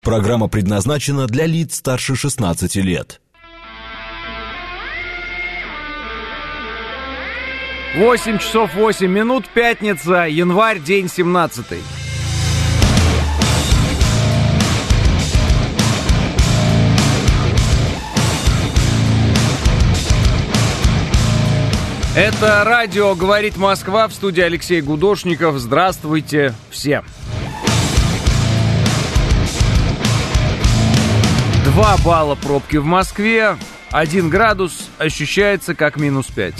Программа предназначена для лиц старше 16 лет. 8 часов 8 минут, пятница, январь, день 17. Это радио «Говорит Москва», в студии Алексей Гудошников. Здравствуйте все. 2 балла пробки в Москве, 1 градус ощущается как минус 5.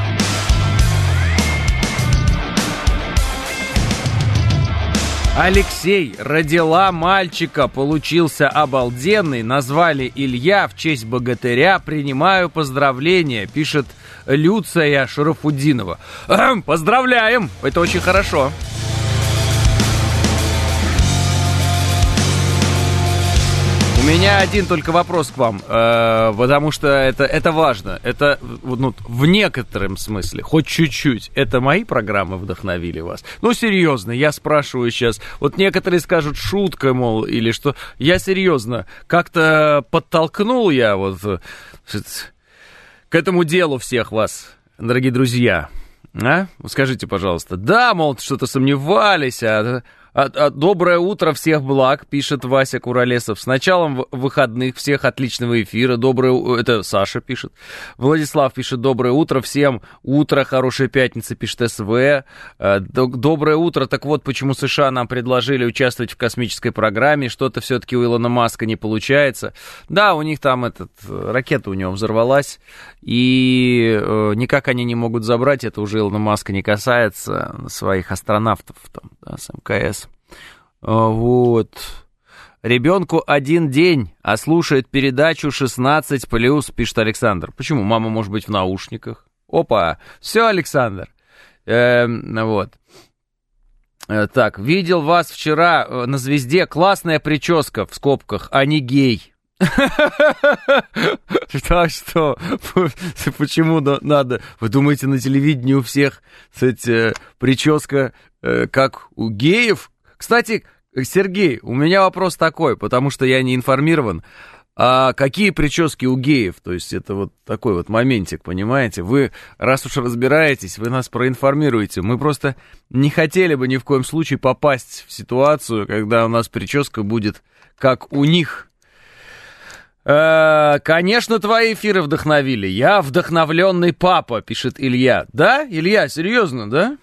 Алексей, родила мальчика, получился обалденный, назвали Илья в честь богатыря, принимаю поздравления, пишет Люция Шарафуддинова. Поздравляем, это очень хорошо. У меня один только вопрос к вам, потому что это важно. Это в некотором смысле, хоть чуть-чуть, это мои программы вдохновили вас? Ну, серьезно, я спрашиваю сейчас. Вот некоторые скажут шутка, мол, или что. Я серьезно, как-то подтолкнул я вот к этому делу всех вас, дорогие друзья. А? Скажите, пожалуйста. Да, мол, что-то сомневались, доброе утро, всех благ, пишет Вася Куролесов. С началом выходных, всех отличного эфира. Это Саша пишет. Владислав пишет: доброе утро всем. Утро, хорошая пятница, пишет СВ. Доброе утро. Так вот, почему США нам предложили участвовать в космической программе. Что-то все-таки у Илона Маска не получается. Да, у них там ракета у него взорвалась. И никак они не могут забрать. Это уже Илона Маска не касается своих астронавтов там, да, с МКС. Вот. Ребенку 1 день, а слушает передачу 16+, пишет Александр. Почему? Мама может быть в наушниках. Опа, все, Александр. Вот. Так, видел вас вчера на «Звезде». Классная прическа, в скобках, а не гей. Что? Почему надо? Вы думаете, на телевидении у всех, кстати, прическа как у геев? Кстати, Сергей, у меня вопрос такой, потому что я не информирован. А какие прически у геев? То есть это вот такой вот моментик, понимаете? Вы, раз уж разбираетесь, вы нас проинформируете. Мы просто не хотели бы ни в коем случае попасть в ситуацию, когда у нас прическа будет как у них. Конечно, твои эфиры вдохновили. Я вдохновленный папа, пишет Илья. Да, Илья, серьезно, да?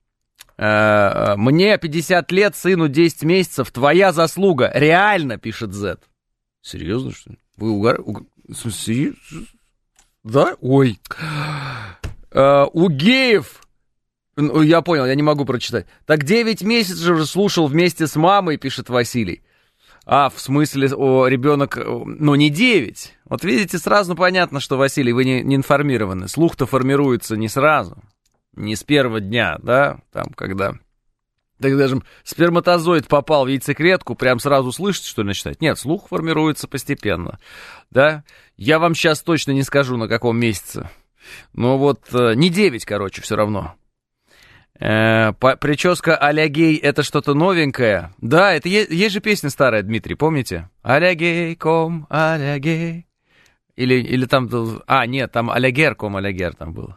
Мне 50 лет, сыну 10 месяцев. Твоя заслуга. Реально, пишет Z. Серьезно, что ли? Вы угораете? Да? Ой. У геев... Я понял, я не могу прочитать. Так 9 месяцев же слушал вместе с мамой, пишет Василий. В смысле, ребенок, не 9. Вот видите, сразу понятно, что, Василий, вы не информированы. Слух-то формируется не сразу, не с первого дня, да, там, когда, так скажем, сперматозоид попал в яйцеклетку, прям сразу слышите, что ли, начинать? Нет, слух формируется постепенно, да. Я вам сейчас точно не скажу, на каком месяце, но вот не 9, короче, все равно. Прическа а-ля гей — это что-то новенькое. Да, это есть же песня старая, Дмитрий, помните? А-ля гей, ком, а-ля гей. Или там... нет, там а-ля гер, ком, а-ля гер там было.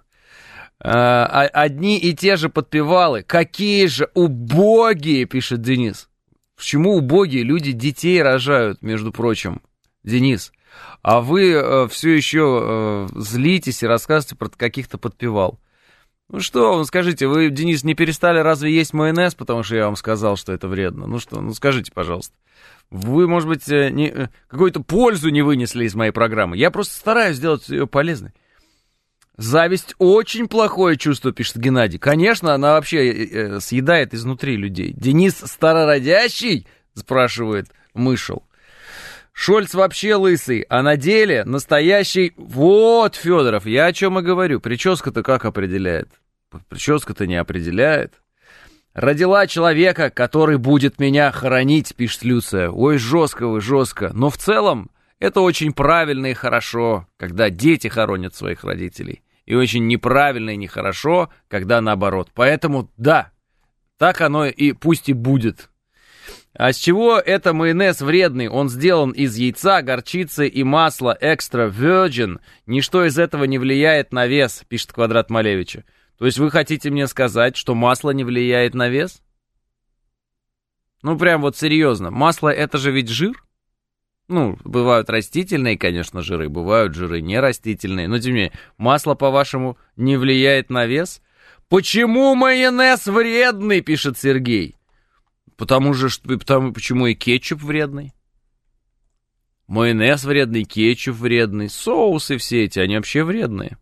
Одни и те же подпевалы. Какие же убогие, пишет Денис. Почему убогие? Люди детей рожают, между прочим, Денис. А вы все еще злитесь и рассказываете про каких-то подпевал. Ну что, скажите, вы, Денис, не перестали разве есть майонез, потому что я вам сказал, что это вредно? Ну что, скажите, пожалуйста. Вы, может быть, какую-то пользу не вынесли из моей программы. Я просто стараюсь сделать ее полезной. Зависть очень плохое чувство, пишет Геннадий. Конечно, она вообще съедает изнутри людей. Денис старородящий, спрашивает Мышел. Шольц вообще лысый, а на деле настоящий... Вот, Федоров, я о чем и говорю. Прическа-то как определяет? Прическа-то не определяет. Родила человека, который будет меня хоронить, пишет Люция. Ой, жестко вы, жестко. Но в целом это очень правильно и хорошо, когда дети хоронят своих родителей. И очень неправильно и нехорошо, когда наоборот. Поэтому, да, так оно и пусть и будет. А с чего это майонез вредный? Он сделан из яйца, горчицы и масла экстра virgin. Ничто из этого не влияет на вес, пишет Квадрат Малевича. То есть вы хотите мне сказать, что масло не влияет на вес? Ну, прям вот серьезно. Масло это же ведь жир? Ну, бывают растительные, конечно, жиры, бывают жиры нерастительные. Но, тем не менее, масло, по-вашему, не влияет на вес? Почему майонез вредный, пишет Сергей. Почему и кетчуп вредный? Майонез вредный, кетчуп вредный, соусы все эти, они вообще вредные.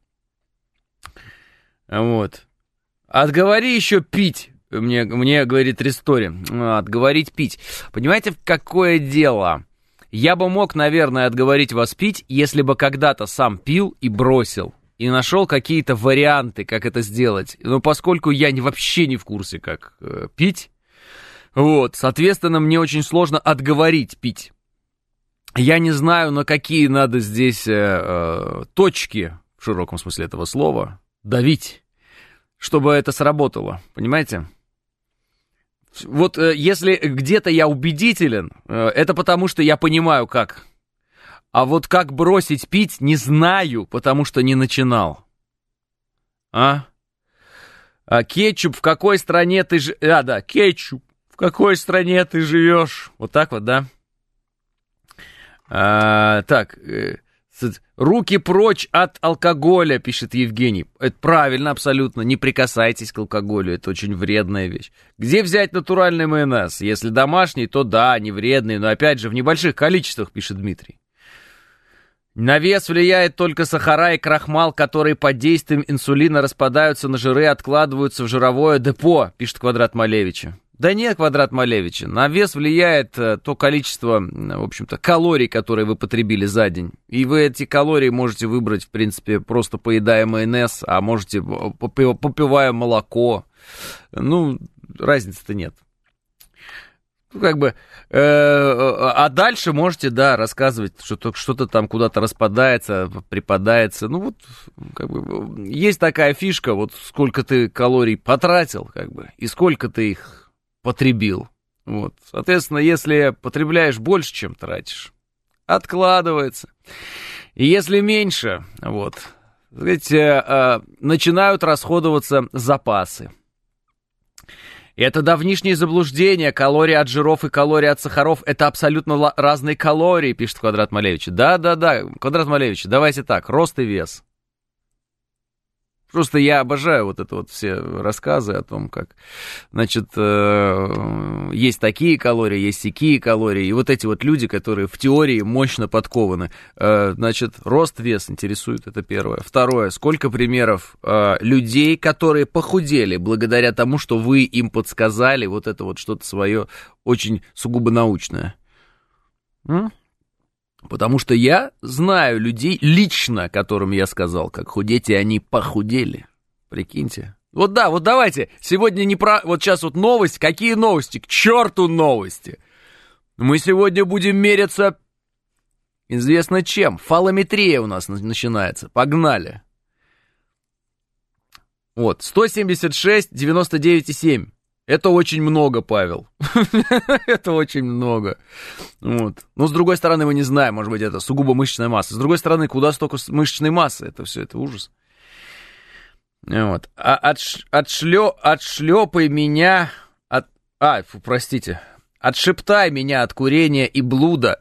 Вот. Отговори еще пить. Мне говорит Ристори. Отговорить пить. Понимаете, какое дело? Я бы мог, наверное, отговорить вас пить, если бы когда-то сам пил и бросил. И нашел какие-то варианты, как это сделать. Но поскольку я вообще не в курсе, как пить, вот, соответственно, мне очень сложно отговорить пить. Я не знаю, на какие надо здесь точки, в широком смысле этого слова, давить, чтобы это сработало, понимаете? Вот если где-то я убедителен, это потому, что я понимаю, как. А вот как бросить пить, не знаю, потому что не начинал. А кетчуп, в какой стране ты живешь? Да, кетчуп, в какой стране ты живешь? Вот так вот, да? Так, руки прочь от алкоголя, пишет Евгений. Это правильно, абсолютно. Не прикасайтесь к алкоголю, это очень вредная вещь. Где взять натуральный майонез? Если домашний, то да, не вредный, но опять же в небольших количествах, пишет Дмитрий. На вес влияет только сахара и крахмал, которые под действием инсулина распадаются на жиры и откладываются в жировое депо, пишет Квадрат Малевича. Да нет, Квадрат Малевича, на вес влияет то количество, в общем-то, калорий, которые вы потребили за день. И вы эти калории можете выбрать, в принципе, просто поедая майонез, а можете попивая молоко. Ну, разницы-то нет. Как бы, а дальше можете, да, рассказывать, что что-то там куда-то распадается, припадается. Ну вот, как бы, есть такая фишка, вот сколько ты калорий потратил, как бы, и сколько ты их потребил. Вот, соответственно, если потребляешь больше, чем тратишь, откладывается. И если меньше, вот, знаете, начинают расходоваться запасы. Это давнишнее заблуждение. Калории от жиров и калории от сахаров — это абсолютно разные калории, пишет Квадрат Малевич. Да, Квадрат Малевич, давайте так, рост и вес. Просто я обожаю вот это вот все рассказы о том, как, значит, есть такие калории, есть сякие калории, и вот эти вот люди, которые в теории мощно подкованы. Значит, рост, вес интересует, это первое. Второе, сколько примеров людей, которые похудели благодаря тому, что вы им подсказали вот это вот что-то свое очень сугубо научное. Потому что я знаю людей лично, которым я сказал, как худеть, и они похудели. Прикиньте. Вот да, вот давайте, сегодня не про... Вот сейчас вот новости. Какие новости? К черту новости. Мы сегодня будем меряться, известно чем. Фалометрия у нас начинается. Погнали. Вот, 176, 99,7. Это очень много, Павел. Это очень много. Вот. Но, с другой стороны, мы не знаем, может быть, это сугубо мышечная масса. С другой стороны, куда столько мышечной массы? Это все, это ужас. Вот. Отшлепай меня от... простите. Отшептай меня от курения и блуда.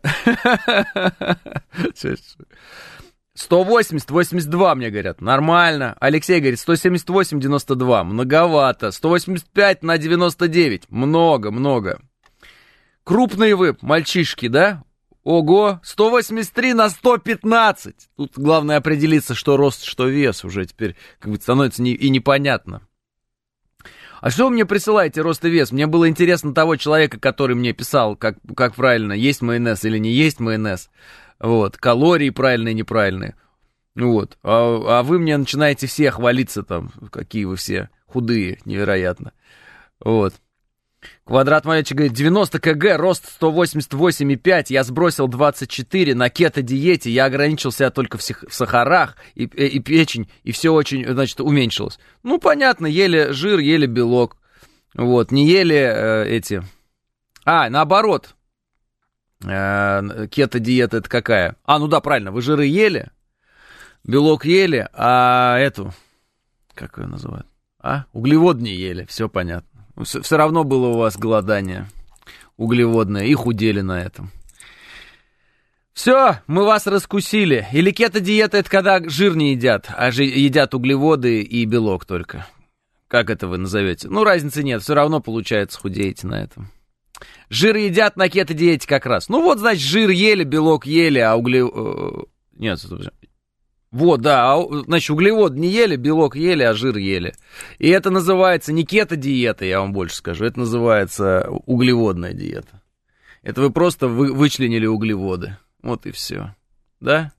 180, 82, мне говорят, нормально. Алексей говорит, 178, 92, многовато. 185 на 99, много. Крупные вы, мальчишки, да? Ого, 183 на 115. Тут главное определиться, что рост, что вес. Уже теперь как бы становится и непонятно. А что вы мне присылаете, рост и вес? Мне было интересно того человека, который мне писал, как правильно, есть майонез или не есть майонез. Вот, калории правильные, неправильные. Вот, а вы мне начинаете все хвалиться там, какие вы все худые, невероятно. Вот. Квадрат Малевич говорит, 90 кг, рост 188,5, я сбросил 24 на кето-диете, я ограничился только в сахарах, и печень, и все очень, значит, уменьшилось. Ну, понятно, ели жир, ели белок, вот, не ели Наоборот. Кето-диета это какая? Ну да, правильно, вы жиры ели, белок ели, а эту, как ее называют? Углевод не ели, все понятно. Все равно было у вас голодание углеводное, и худели на этом. Все, мы вас раскусили. Или кето-диета это когда жир не едят, а едят углеводы и белок только. Как это вы назовете? Разницы нет, все равно получается худеете на этом. Жир едят на кето-диете как раз. Значит, жир ели, белок ели, а Нет, значит, углевод не ели, белок ели, а жир ели. И это называется не кето-диета, я вам больше скажу, это называется углеводная диета. Это вы просто вычленили углеводы. Вот и все. Да?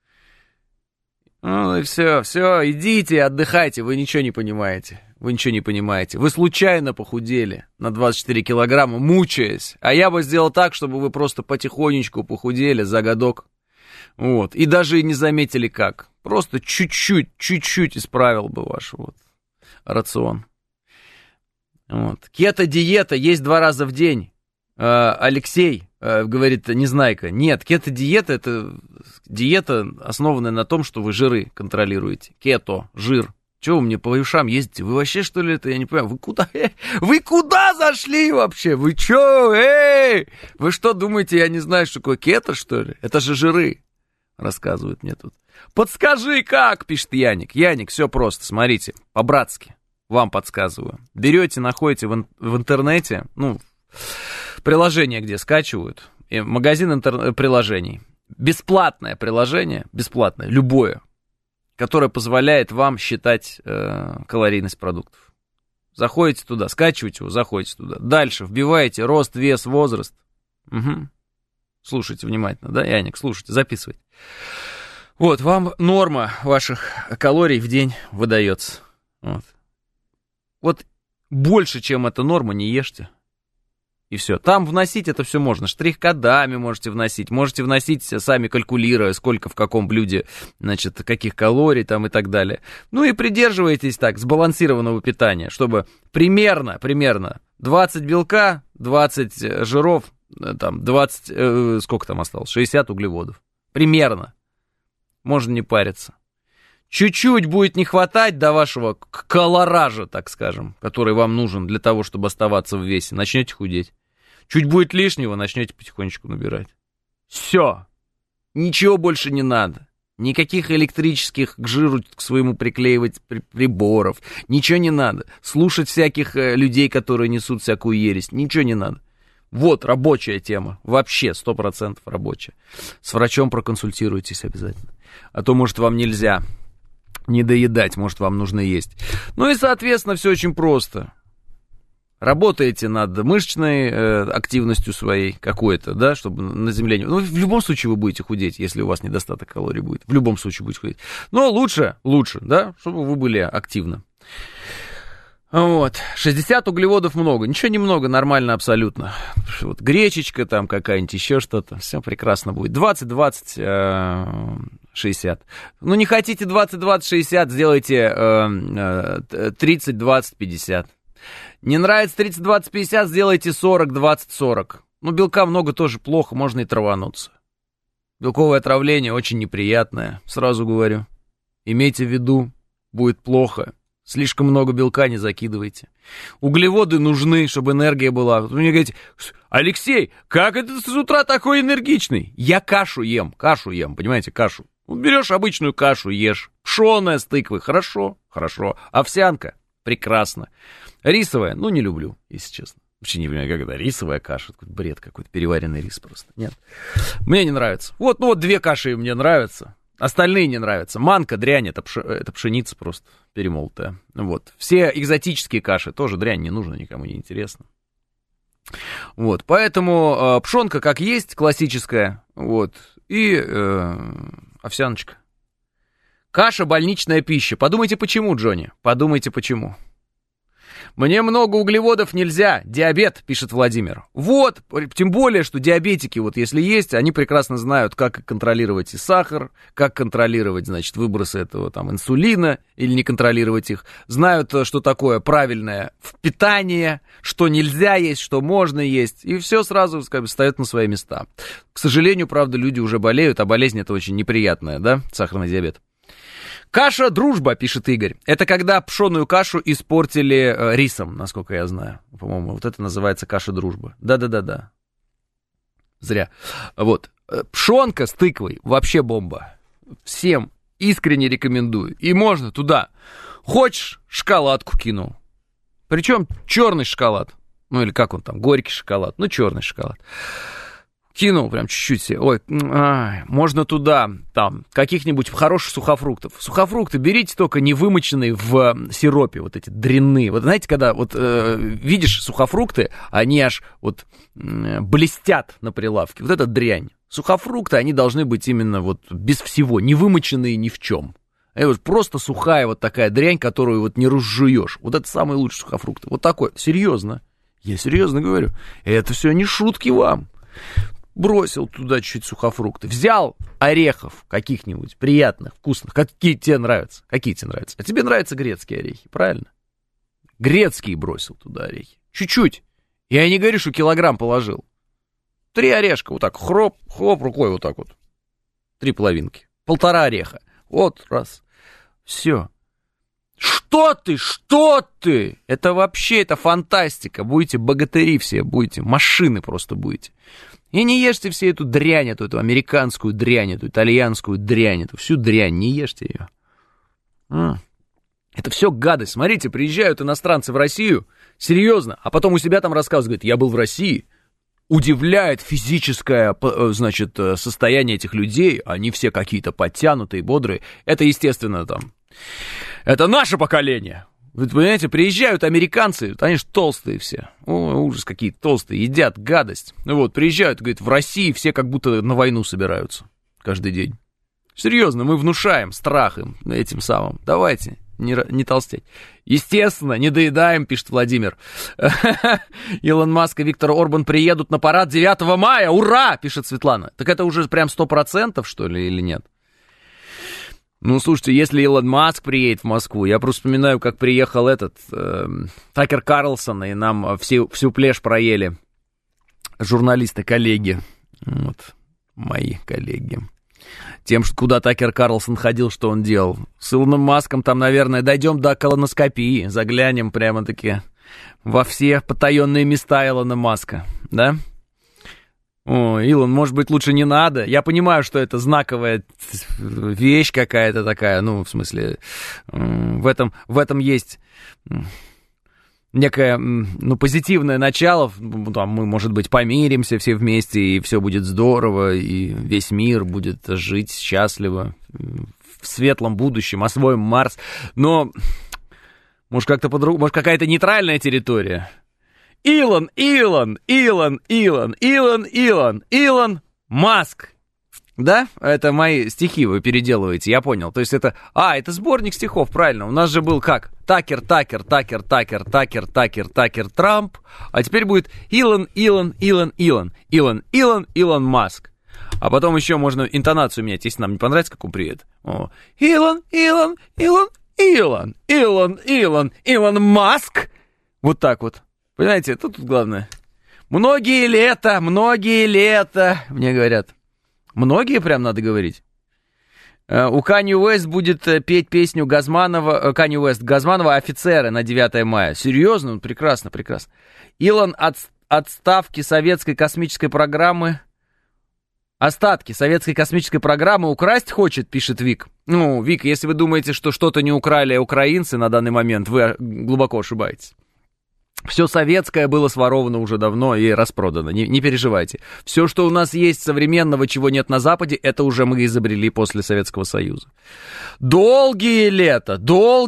И все, идите, отдыхайте, вы ничего не понимаете. Вы случайно похудели на 24 килограмма, мучаясь. А я бы сделал так, чтобы вы просто потихонечку похудели за годок. И даже и не заметили как. Просто чуть-чуть исправил бы ваш рацион. Кето-диета есть 2 раза в день. Алексей говорит, Незнайка. Нет, кето-диета это диета, основанная на том, что вы жиры контролируете. Кето, жир. Чего вы мне по ушам ездите? Вы вообще, что ли, это, я не понимаю, вы куда зашли вообще? Вы чё, Вы что, думаете, я не знаю, что такое кето, что ли? Это же жиры, рассказывают мне тут. Подскажи, как, пишет Яник. Яник, все просто, смотрите, по-братски, вам подсказываю. Берете, находите в интернете, приложение, где скачивают, магазин приложений. Бесплатное приложение, любое, которое позволяет вам считать калорийность продуктов. Заходите туда, скачиваете его, заходите туда. Дальше вбиваете рост, вес, возраст. Угу. Слушайте внимательно, да, Яник, слушайте, записывайте. Вам норма ваших калорий в день выдается. Больше, чем эта норма, не ешьте. И все. Там вносить это все можно. Штрих-кодами можете вносить сами калькулируя, сколько в каком блюде, каких калорий там и так далее. И придерживайтесь так, сбалансированного питания, чтобы примерно 20 белка, 20 жиров, 20, сколько там осталось, 60 углеводов. Примерно. Можно не париться. Чуть-чуть будет не хватать до вашего колоража, так скажем, который вам нужен для того, чтобы оставаться в весе. Начнете худеть. Чуть будет лишнего, начнете потихонечку набирать. Все. Ничего больше не надо. Никаких электрических к жиру к своему приклеивать приборов. Ничего не надо. Слушать всяких людей, которые несут всякую ересь. Ничего не надо. Рабочая тема. Вообще 100% рабочая. С врачом проконсультируйтесь обязательно. А то, может, вам нельзя не доедать, может, вам нужно есть. И, соответственно, все очень просто. Работаете над мышечной активностью своей какой-то, да, чтобы на заземление. В любом случае вы будете худеть, если у вас недостаток калорий будет. В любом случае будете худеть. Но лучше, да, чтобы вы были активны. 60 углеводов много. Ничего не много, нормально абсолютно. Гречечка там какая-нибудь, еще что-то. Все прекрасно будет. 20-20, 60. Не хотите 20-20-60, сделайте 30-20-50. Не нравится 30-20-50, сделайте 40-20-40. Белка много тоже плохо, можно и травануться. Белковое отравление очень неприятное, сразу говорю. Имейте в виду, будет плохо. Слишком много белка не закидывайте. Углеводы нужны, чтобы энергия была. Вы мне говорите, Алексей, как это ты с утра такой энергичный? Я кашу ем, понимаете, кашу. Берешь обычную кашу, ешь. Пшеная с тыквой, хорошо. Овсянка, прекрасно. Рисовая, не люблю, если честно. Вообще не понимаю, как это, рисовая каша, бред какой-то, переваренный рис просто. Нет, мне не нравится. 2 каши мне нравятся. Остальные не нравятся. Манка, дрянь, это пшеница просто перемолотая. Все экзотические каши тоже дрянь, не нужно, никому не интересно. Поэтому пшенка как есть, классическая, и овсяночка. Каша — больничная пища. Подумайте, почему, Джонни, подумайте, почему. Мне много углеводов нельзя, диабет, пишет Владимир. Вот, тем более, что диабетики, вот если есть, они прекрасно знают, как контролировать и сахар, как контролировать, значит, выбросы этого там инсулина или не контролировать их. Знают, что такое правильное питание, что нельзя есть, что можно есть. И все сразу, как бы, встает на свои места. К сожалению, правда, люди уже болеют, а болезнь это очень неприятная, да, сахарный диабет. Каша «Дружба», пишет Игорь. Это когда пшеную кашу испортили рисом, насколько я знаю. По-моему, вот это называется каша «Дружба». Да-да-да-да. Зря. Вот. Пшенка с тыквой вообще бомба. Всем искренне рекомендую. И можно туда. Хочешь, шоколадку кинул. Причем черный шоколад. Ну или как он там, горький шоколад. Ну, черный шоколад. Кинул прям чуть-чуть себе. Ой, можно туда, там, каких-нибудь хороших сухофруктов. Сухофрукты берите только не вымоченные в сиропе, вот эти дрянные. Вот знаете, когда вот видишь сухофрукты, они аж вот блестят на прилавке. Вот это дрянь. Сухофрукты, они должны быть именно вот без всего, не вымоченные ни в чем. Вот просто сухая вот такая дрянь, которую вот не разжуешь. Вот это самые лучшие сухофрукты. Вот такой. Серьезно. Я серьезно говорю. Это все не шутки вам. Бросил туда чуть сухофрукты. Взял орехов каких-нибудь приятных, вкусных. Какие тебе нравятся? Какие тебе нравятся? А тебе нравятся грецкие орехи, правильно? Грецкие бросил туда орехи. Чуть-чуть. Я не говорю, что килограмм положил. 3 орешка вот так. Хроп, хлоп рукой вот так вот. 3 половинки. 1,5 ореха. Вот раз. Все. Что ты? Это вообще, это фантастика. Будете богатыри все, будете. Машины просто будете. И не ешьте все эту дрянь, эту американскую дрянь, эту итальянскую дрянь, эту всю дрянь, не ешьте ее. Это все гадость. Смотрите, приезжают иностранцы в Россию, серьезно, а потом у себя там рассказывают, говорят, я был в России. Удивляет физическое, значит, состояние этих людей, они все какие-то подтянутые, бодрые. Это, естественно, там, это наше поколение. Вы понимаете, приезжают американцы, они же толстые все. О, ужас, какие толстые, едят гадость. Ну вот, приезжают, говорят, в России все как будто на войну собираются каждый день. Серьезно, мы внушаем страх им этим самым. Давайте, не толстеть. Естественно, не доедаем, пишет Владимир. Илон Маск и Виктор Орбан приедут на парад 9 мая. Ура, пишет Светлана. Так это уже прям 100%, что ли, или нет? Ну, слушайте, если Илон Маск приедет в Москву, я просто вспоминаю, как приехал этот Такер Карлсон, и нам всю плешь проели журналисты, коллеги, вот, мои коллеги. Тем, куда Такер Карлсон ходил, что он делал. С Илоном Маском там, наверное, дойдем до колоноскопии, заглянем прямо-таки во все потаенные места Илона Маска, да? О, Илон, может быть, лучше не надо? Я понимаю, что это знаковая вещь какая-то такая, ну, в смысле, в этом есть некое, ну, позитивное начало, там мы, может быть, помиримся все вместе, и все будет здорово, и весь мир будет жить счастливо в светлом будущем, освоим Марс, но, может, как-то по-другому, может, какая-то нейтральная территория? Илон Маск. Да? Это мои стихи вы переделываете, я понял. То есть это сборник стихов, правильно. У нас же был как? Такер, Трамп. А теперь будет Илон Маск. А потом еще можно интонацию менять, если нам не понравится, как он приедет. Илон Маск. Вот так вот. Понимаете, это тут главное. Многие лета, мне говорят. Многие прям надо говорить. У Канье Уэст будет петь песню Газманова, Канье Уэст, Газманова «Офицеры» на 9 мая. Серьезно? Прекрасно. Илон остатки советской космической программы украсть хочет, пишет Вик. Ну, Вик, если вы думаете, что что-то не украли украинцы на данный момент, вы глубоко ошибаетесь. Все советское было своровано уже давно и распродано, не переживайте. Все, что у нас есть современного, чего нет на Западе, это уже мы изобрели после Советского Союза. Долгие лета,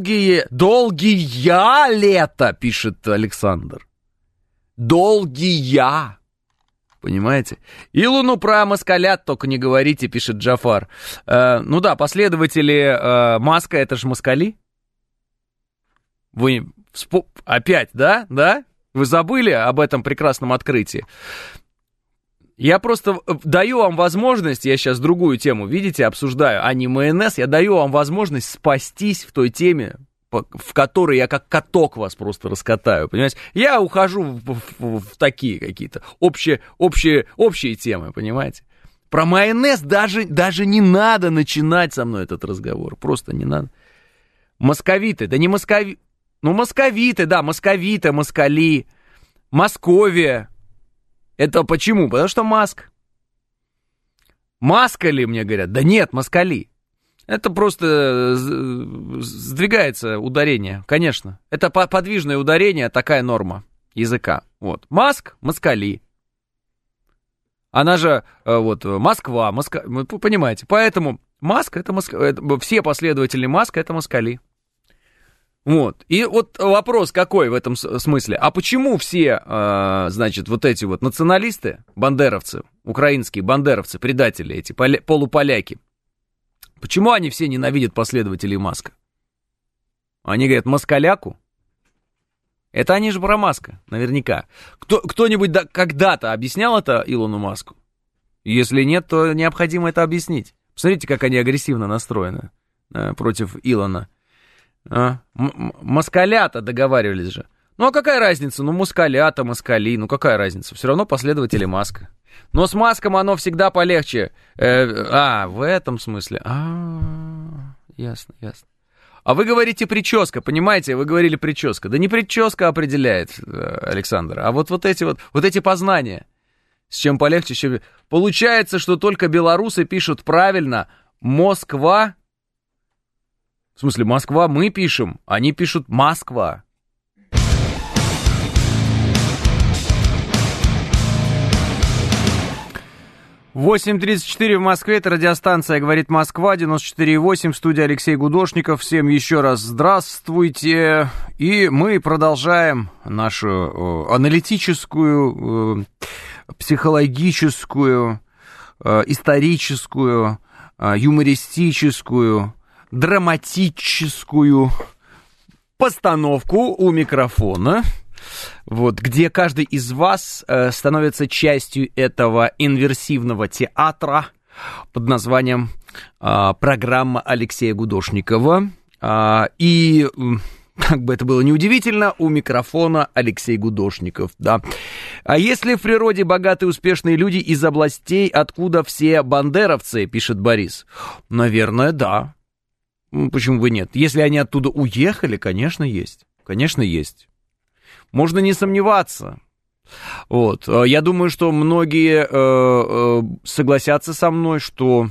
пишет Александр. Долгия. Понимаете? Илону про москалят только не говорите, пишет Джафар. Ну да, последователи Маска, это же москали. Вы Опять, да? Да? Вы забыли об этом прекрасном открытии? Я просто даю вам возможность, я сейчас другую тему, видите, обсуждаю, а не майонез, я даю вам возможность спастись в той теме, в которой я как каток вас просто раскатаю, понимаете? Я ухожу в такие какие-то общие темы, понимаете? Про майонез даже не надо начинать со мной этот разговор, просто не надо. Московиты, да не московиты, ну московиты, да, московиты, москали, Московия. Это почему? Потому что Маск. Маскали, мне говорят. Да нет, москали. Это просто сдвигается ударение, конечно. Это подвижное ударение, такая норма языка. Вот. Маск, москали. Она же, вот, Москва, вы понимаете. Поэтому Маск, это все последователи Маска, это москали. Вот. И вот вопрос какой в этом смысле? А почему все, значит, вот эти вот националисты, бандеровцы, украинские бандеровцы, предатели эти, полуполяки, почему они все ненавидят последователей Маска? Они говорят, москаляку? Это они же про Маска, наверняка. Кто-нибудь когда-то объяснял это Илону Маску? Если нет, то необходимо это объяснить. Посмотрите, как они агрессивно настроены против Илона. Москалята договаривались же. Ну а какая разница? Ну москалята, москали, ну какая разница? Все равно последователи Маска. Но с Маском оно всегда полегче. В этом смысле. Ясно. А вы говорите прическа, понимаете? Вы говорили прическа. Да не прическа определяет, Александр, а вот эти познания. С чем полегче, чем... Получается, что только белорусы пишут правильно Москва. В смысле, Москва мы пишем, они пишут Москва. «8:34 в Москве, это радиостанция «Говорит Москва», 94,8, в студии Алексей Гудошников. Всем еще раз здравствуйте. И мы продолжаем нашу аналитическую, психологическую, историческую, юмористическую, драматическую постановку у микрофона, вот, где каждый из вас становится частью этого инверсивного театра под названием программа Алексея Гудошникова. И, как бы это было неудивительно, у микрофона Алексей Гудошников, да. А если в природе богатые успешные люди из областей, откуда все бандеровцы, пишет Борис? Наверное, да. Почему бы нет? Если они оттуда уехали, конечно, есть. Конечно, есть. Можно не сомневаться. Вот. Я думаю, что многие согласятся со мной, что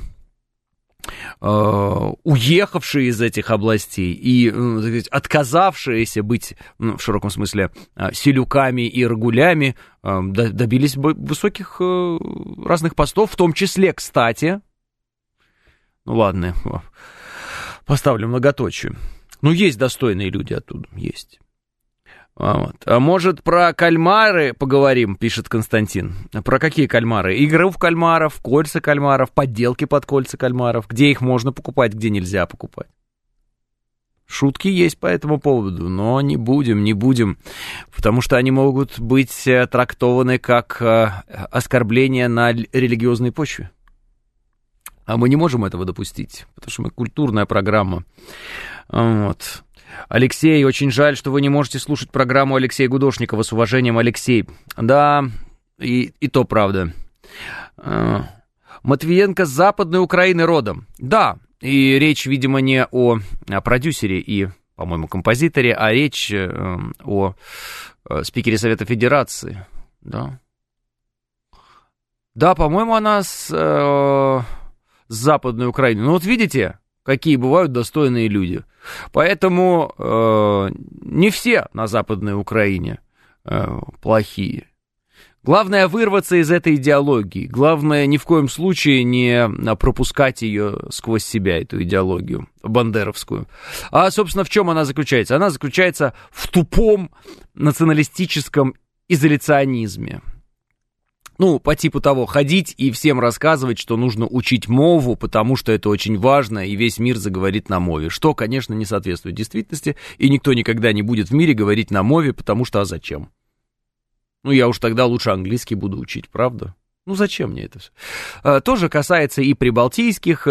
уехавшие из этих областей и отказавшиеся быть, в широком смысле, селюками и рагулями, добились высоких разных постов, в том числе, кстати, ну ладно, поставлю многоточие. Ну, есть достойные люди оттуда, есть. Вот. А может, про кальмары поговорим, пишет Константин. Про какие кальмары? Игру в кальмаров, кольца кальмаров, подделки под кольца кальмаров. Где их можно покупать, где нельзя покупать. Шутки есть по этому поводу, но не будем, потому что они могут быть трактованы как оскорбление на религиозной почве. А мы не можем этого допустить, потому что мы культурная программа. Вот. Алексей, очень жаль, что вы не можете слушать программу Алексея Гудошникова. С уважением, Алексей. Да, и то правда. Матвиенко с Западной Украины родом. Да, и речь, видимо, не о продюсере и, по-моему, композиторе, а речь о спикере Совета Федерации. Да, по-моему, она с Западной Украины. Ну вот видите, какие бывают достойные люди. Поэтому не все на Западной Украине плохие. Главное вырваться из этой идеологии. Главное ни в коем случае не пропускать ее сквозь себя, эту идеологию бандеровскую. А, собственно, в чем она заключается? Она заключается в тупом националистическом изоляционизме. Ну, по типу того, ходить и всем рассказывать, что нужно учить мову, потому что это очень важно, и весь мир заговорит на мове. Что, конечно, не соответствует действительности, и никто никогда не будет в мире говорить на мове, потому что, а зачем? Ну, я уж тогда лучше английский буду учить, правда? Ну, зачем мне это все? Тоже касается и прибалтийских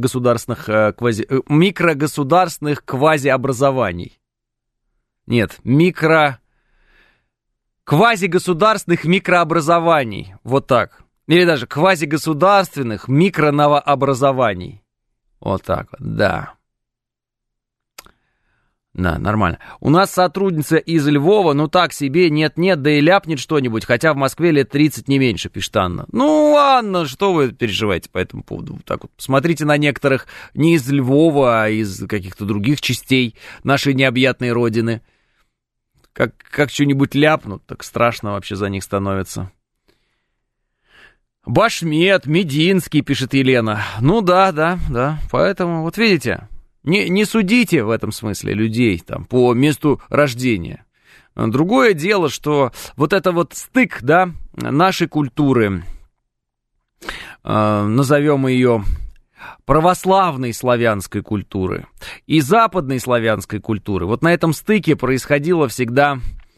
микрогосударственных квазиобразований. Нет, квазигосударственных микрообразований, вот так. Или даже квазигосударственных микроновообразований. Вот так вот, да. Да, нормально. У нас сотрудница из Львова, ну так себе, нет-нет, да и ляпнет что-нибудь, хотя в Москве лет 30 не меньше, пишет Анна. Ну, Анна, что вы переживаете по этому поводу? Вот так вот, смотрите на некоторых не из Львова, а из каких-то других частей нашей необъятной родины. Как что-нибудь ляпнут, так страшно вообще за них становится. Башмет, Мединский, пишет Елена. Ну да, поэтому, вот видите, не судите в этом смысле людей там по месту рождения. Другое дело, что вот это вот стык, да, нашей культуры, назовем ее православной славянской культуры и западной славянской культуры. Вот на этом стыке происходила всегда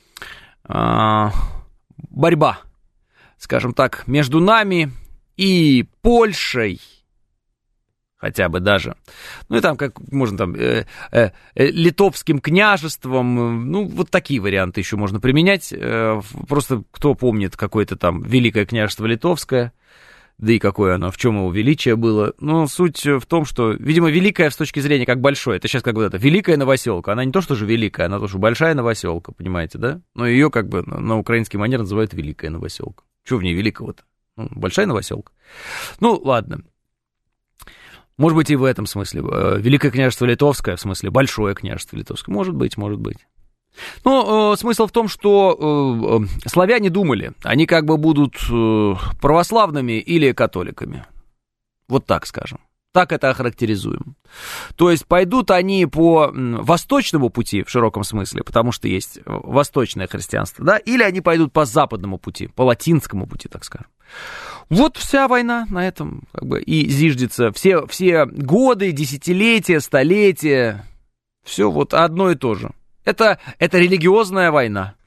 борьба, скажем так, между нами и Польшей, хотя бы даже. Ну и там, как можно там, литовским княжеством, ну вот такие варианты еще можно применять. Просто кто помнит какое-то там Великое княжество Литовское, да и какое оно, в чем его величие было. Но суть в том, что, видимо, великое с точки зрения как большое, это сейчас как бы это великая новоселка, она не то, что же великая, она тоже большая новоселка, понимаете, да? Но ее как бы на украинский манер называют великая новоселка. Чего в ней великого-то? Ну, большая новоселка. Ну, ладно. Может быть, и в этом смысле. Великое княжество Литовское, в смысле, большое княжество Литовское. Может быть. Но смысл в том, что славяне думали, они как бы будут православными или католиками. Вот так скажем. Так это охарактеризуем. То есть пойдут они по восточному пути, в широком смысле, потому что есть восточное христианство, да, или они пойдут по западному пути, по латинскому пути, так скажем. Вот вся война на этом как бы и зиждется. Все годы, десятилетия, столетия, все вот одно и то же. Это религиозная война.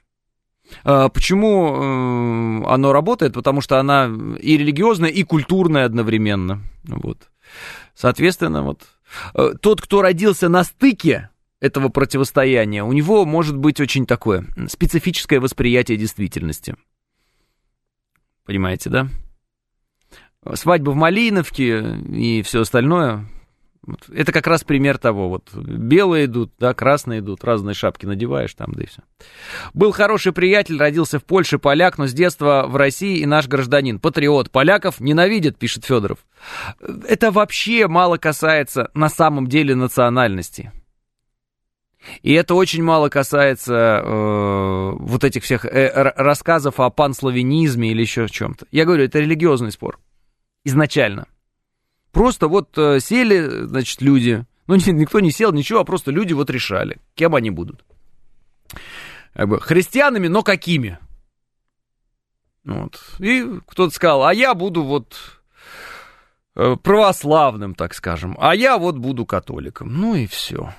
Почему оно работает? Потому что она и религиозная, и культурная одновременно. Вот. Соответственно, вот тот, кто родился на стыке этого противостояния, у него может быть очень такое специфическое восприятие действительности. Понимаете, да? Свадьба в Малиновке и все остальное. Это как раз пример того, вот белые идут, да, красные идут, разные шапки надеваешь там, да и все. Был хороший приятель, родился в Польше, поляк, но с детства в России и наш гражданин, патриот. Поляков ненавидят, пишет Федоров. Это вообще мало касается на самом деле национальности. И это очень мало касается вот этих всех рассказов о панславянизме или еще о чем-то. Я говорю, это религиозный спор изначально. Просто вот сели, значит, люди, ну, никто не сел, ничего, а просто люди вот решали, кем они будут. Как бы христианами, но какими? Вот. И кто-то сказал, а я буду вот православным, так скажем, а я вот буду католиком. Ну и все.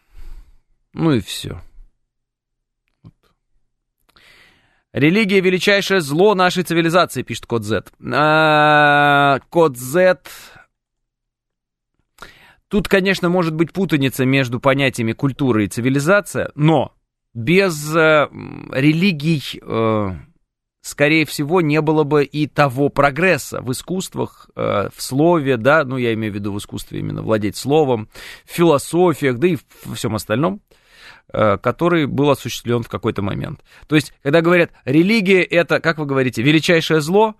Религия — величайшее зло нашей цивилизации, пишет Код Z. Код Z... Тут, конечно, может быть путаница между понятиями культура и цивилизация, но без религий, скорее всего, не было бы и того прогресса в искусствах, в слове, да, ну, я имею в виду в искусстве именно владеть словом, в философиях, да и во всем остальном, который был осуществлен в какой-то момент. То есть, когда говорят, религия — это, как вы говорите, величайшее зло,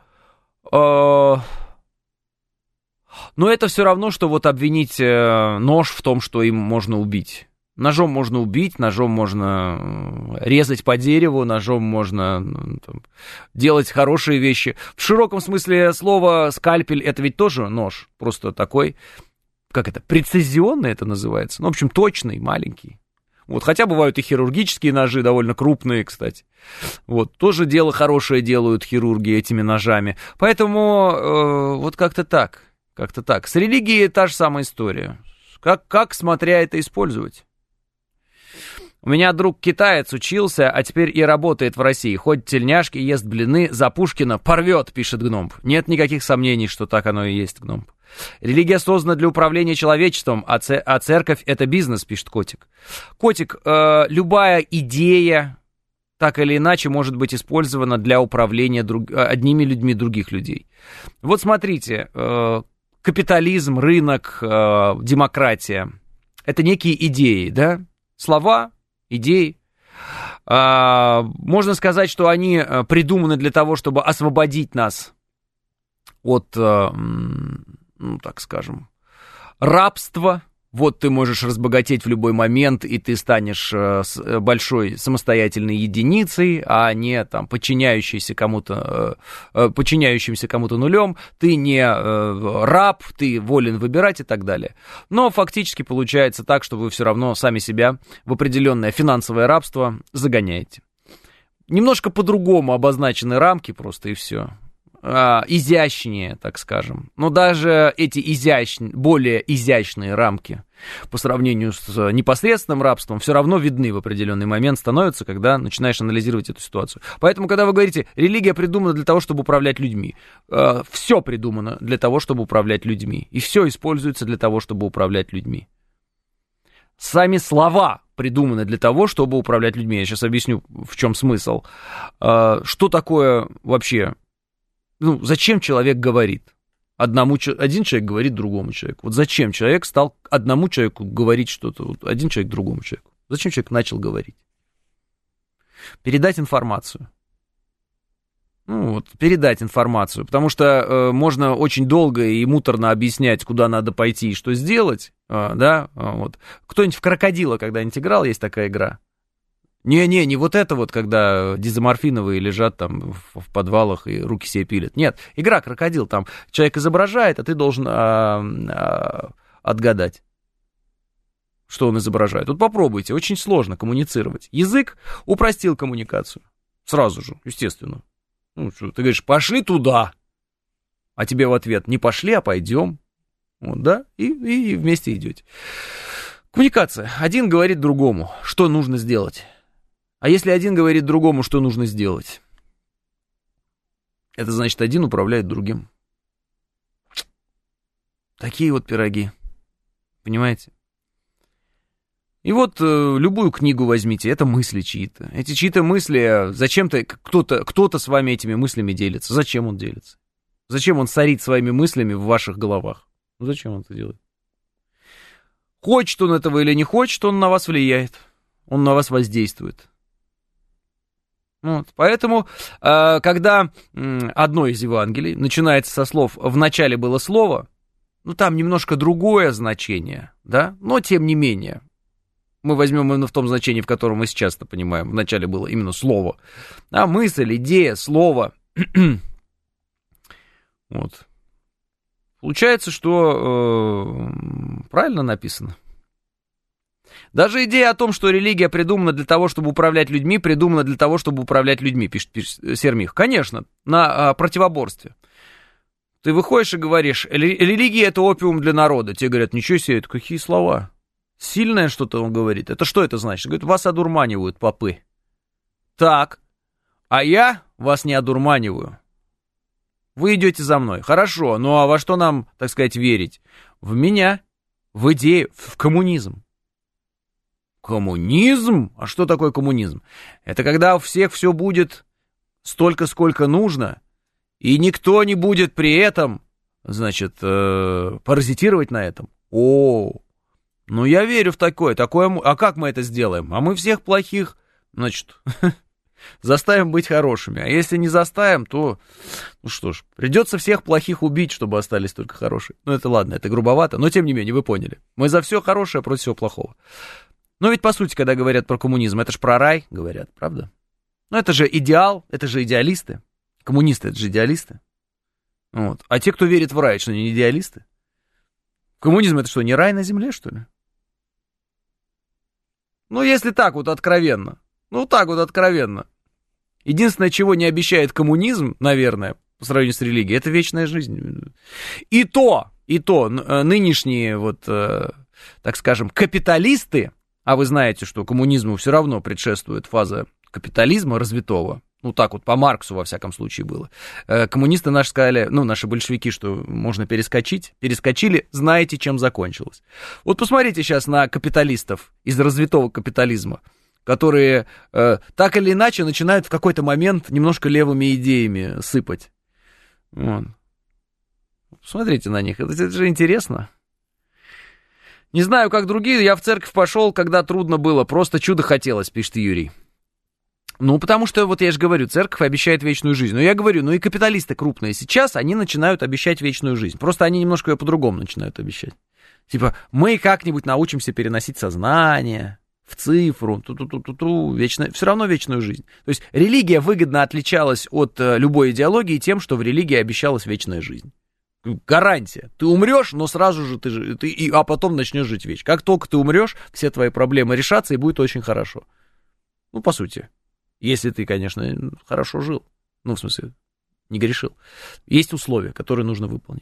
но это все равно, что вот обвинить нож в том, что им можно убить. Ножом можно убить, ножом можно резать по дереву, ножом можно там делать хорошие вещи. В широком смысле слова скальпель — это ведь тоже нож, просто такой, как это, прецизионный это называется, ну, в общем, точный, маленький. Вот, хотя бывают и хирургические ножи, довольно крупные, кстати. Вот, тоже дело хорошее делают хирурги этими ножами. Поэтому вот как-то так. С религией та же самая история. Как смотря это использовать? У меня друг китаец учился, а теперь и работает в России. Ходит тельняшки, ест блины, за Пушкина порвет, пишет Гномб. Нет никаких сомнений, что так оно и есть, Гномб. Религия создана для управления человечеством, а церковь — это бизнес, пишет Котик. Котик, любая идея, так или иначе, может быть использована для управления одними людьми других людей. Вот смотрите, капитализм, рынок, демократия — это некие идеи, да? Слова, идеи. Можно сказать, что они придуманы для того, чтобы освободить нас от, так скажем, рабства. Вот ты можешь разбогатеть в любой момент, и ты станешь большой самостоятельной единицей, а не там подчиняющимся кому-то нулем. Ты не раб, ты волен выбирать и так далее. Но фактически получается так, что вы все равно сами себя в определенное финансовое рабство загоняете. Немножко по-другому обозначены рамки просто, и все. Изящнее, так скажем. Но даже эти более изящные рамки по сравнению с непосредственным рабством все равно видны в определенный момент, становятся, когда начинаешь анализировать эту ситуацию. Поэтому, когда вы говорите, религия придумана для того, чтобы управлять людьми, все придумано для того, чтобы управлять людьми. И все используется для того, чтобы управлять людьми. Сами слова придуманы для того, чтобы управлять людьми. Я сейчас объясню, в чем смысл. Что такое вообще... зачем человек говорит? Один человек говорит другому человеку. Вот зачем человек стал одному человеку говорить что-то, вот один человек другому человеку? Зачем человек начал говорить? Передать информацию. Передать информацию. Потому что можно очень долго и муторно объяснять, куда надо пойти и что сделать. Да? Вот. Кто-нибудь в крокодила когда-нибудь играл? Есть такая игра. Не вот это вот, когда дизоморфиновые лежат там в подвалах и руки себе пилят. Нет, игра крокодил, там человек изображает, а ты должен отгадать, что он изображает. Вот попробуйте, очень сложно коммуницировать. Язык упростил коммуникацию. Сразу же, естественно. Ты говоришь, пошли туда, а тебе в ответ, не пошли, а пойдем. Вот, да, и вместе идете. Коммуникация. Один говорит другому, что нужно сделать. А если один говорит другому, что нужно сделать, это значит, один управляет другим. Такие вот пироги. Понимаете? И вот любую книгу возьмите, это мысли чьи-то. Эти чьи-то мысли, зачем-то кто-то с вами этими мыслями делится. Зачем он делится? Зачем он сорит своими мыслями в ваших головах? Зачем он это делает? Хочет он этого или не хочет, он на вас влияет. Он на вас воздействует. Вот. Поэтому, когда одно из Евангелий начинается со слов «в начале было слово», там немножко другое значение, да, но тем не менее, мы возьмем именно в том значении, в котором мы сейчас это понимаем, в начале было именно слово, а мысль, идея, слово. Вот. Получается, что правильно написано. Даже идея о том, что религия придумана для того, чтобы управлять людьми, придумана для того, чтобы управлять людьми, пишет Сермих. Конечно, на противоборстве. Ты выходишь и говоришь, религия — это опиум для народа. Тебе говорят, ничего себе, это какие слова. Сильное что-то он говорит. Это что это значит? Говорит, вас одурманивают попы. Так, а я вас не одурманиваю. Вы идете за мной. Хорошо, а во что нам, так сказать, верить? В меня, в идею, в коммунизм. Коммунизм? А что такое коммунизм? Это когда у всех все будет столько, сколько нужно, и никто не будет при этом, значит, паразитировать на этом. Я верю в такое. А как мы это сделаем? А мы всех плохих, значит, заставим быть хорошими. А если не заставим, то, что ж, придется всех плохих убить, чтобы остались только хорошие. Это ладно, это грубовато, но тем не менее, вы поняли. Мы за все хорошее против всего плохого. Но ведь, по сути, когда говорят про коммунизм, это же про рай, говорят, правда? Это же идеал, это же идеалисты. Коммунисты — это же идеалисты. Вот. А те, кто верит в рай, что они не идеалисты? Коммунизм — это что, не рай на земле, что ли? Ну, если так вот откровенно. Ну, так вот откровенно. Единственное, чего не обещает коммунизм, наверное, по сравнению с религией, это вечная жизнь. И то нынешние, вот, так скажем, капиталисты, а вы знаете, что коммунизму все равно предшествует фаза капитализма развитого, ну, так вот по Марксу, во всяком случае, было. Коммунисты наши сказали, ну, наши большевики, что можно перескочить. Перескочили, знаете, чем закончилось. Вот посмотрите сейчас на капиталистов из развитого капитализма, которые так или иначе начинают в какой-то момент немножко левыми идеями сыпать. Вот. Смотрите на них, это же интересно. Не знаю, как другие, я в церковь пошел, когда трудно было, просто чудо хотелось, пишет Юрий. Ну, потому что, вот я же говорю, церковь обещает вечную жизнь. Но я говорю, ну и капиталисты крупные сейчас, они начинают обещать вечную жизнь. Просто они немножко ее по-другому начинают обещать. Типа, мы как-нибудь научимся переносить сознание в цифру, вечно, все равно вечную жизнь. То есть религия выгодно отличалась от любой идеологии тем, что в религии обещалась вечная жизнь. Гарантия. Ты умрешь, но сразу же а потом начнешь жить вечно. Как только ты умрешь, все твои проблемы решатся, и будет очень хорошо. Ну, по сути. Если ты, конечно, хорошо жил. Ну, в смысле, не грешил. Есть условия, которые нужно выполнить.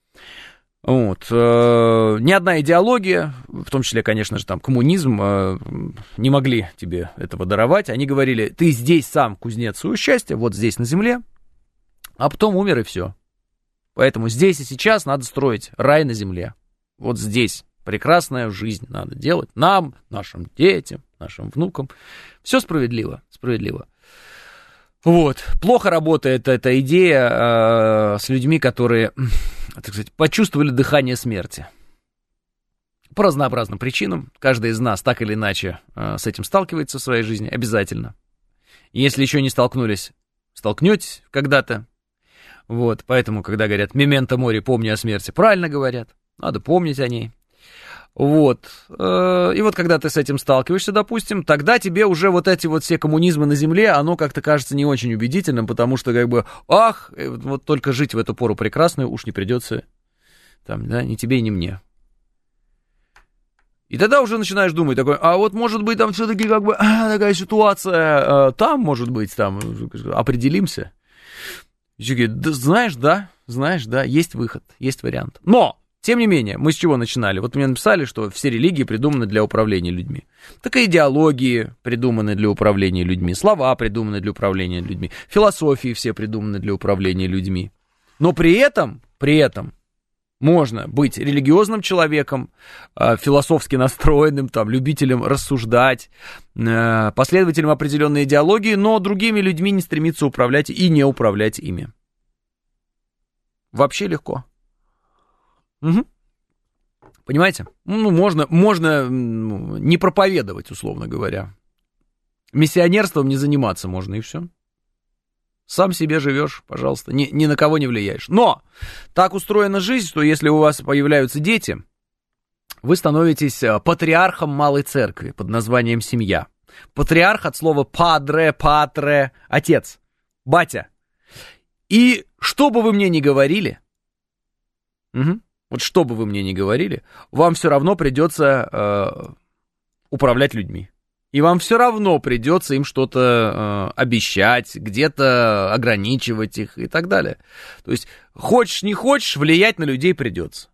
Вот. Ни одна идеология, в том числе, конечно же, там, коммунизм, не могли тебе этого даровать. Они говорили, ты здесь сам кузнец своего счастья, вот здесь на земле, а потом умер и все. Поэтому здесь и сейчас надо строить рай на земле. Вот здесь прекрасная жизнь надо делать нам, нашим детям, нашим внукам. Все справедливо, справедливо. Вот. Плохо работает эта идея с людьми, которые, так сказать, почувствовали дыхание смерти. По разнообразным причинам. Каждый из нас так или иначе с этим сталкивается в своей жизни обязательно. Если еще не столкнулись, столкнетесь когда-то. Вот. Поэтому, когда говорят «мементо мори», помни о смерти, правильно говорят. Надо помнить о ней. Вот. И вот когда ты с этим сталкиваешься, допустим, тогда тебе уже вот эти вот все коммунизмы на земле, оно как-то кажется не очень убедительным, потому что как бы, вот только жить в эту пору прекрасную уж не придется там, да, ни тебе, ни мне. И тогда уже начинаешь думать такой, а вот может быть там все-таки как бы такая ситуация, там может быть, там определимся. И говорит, да, знаешь, да, есть выход, есть вариант. Но! Тем не менее, мы с чего начинали? Вот мне написали, что все религии придуманы для управления людьми. Так и идеологии придуманы для управления людьми, слова придуманы для управления людьми, философии все придуманы для управления людьми. Но при этом можно быть религиозным человеком, философски настроенным, там, любителем рассуждать, последователем определенной идеологии, но другими людьми не стремиться управлять и не управлять ими. Вообще легко. Угу. Понимаете? Ну, можно не проповедовать, условно говоря. Миссионерством не заниматься можно, и все. Сам себе живешь, пожалуйста, ни на кого не влияешь. Но так устроена жизнь, что если у вас появляются дети, вы становитесь патриархом малой церкви под названием семья. Патриарх от слова падре, патре, отец, батя. И что бы вы мне ни говорили, вот что бы вы мне ни говорили, вам все равно придется управлять людьми. И вам все равно придется им что-то обещать, где-то ограничивать их и так далее. То есть, хочешь не хочешь, влиять на людей придется.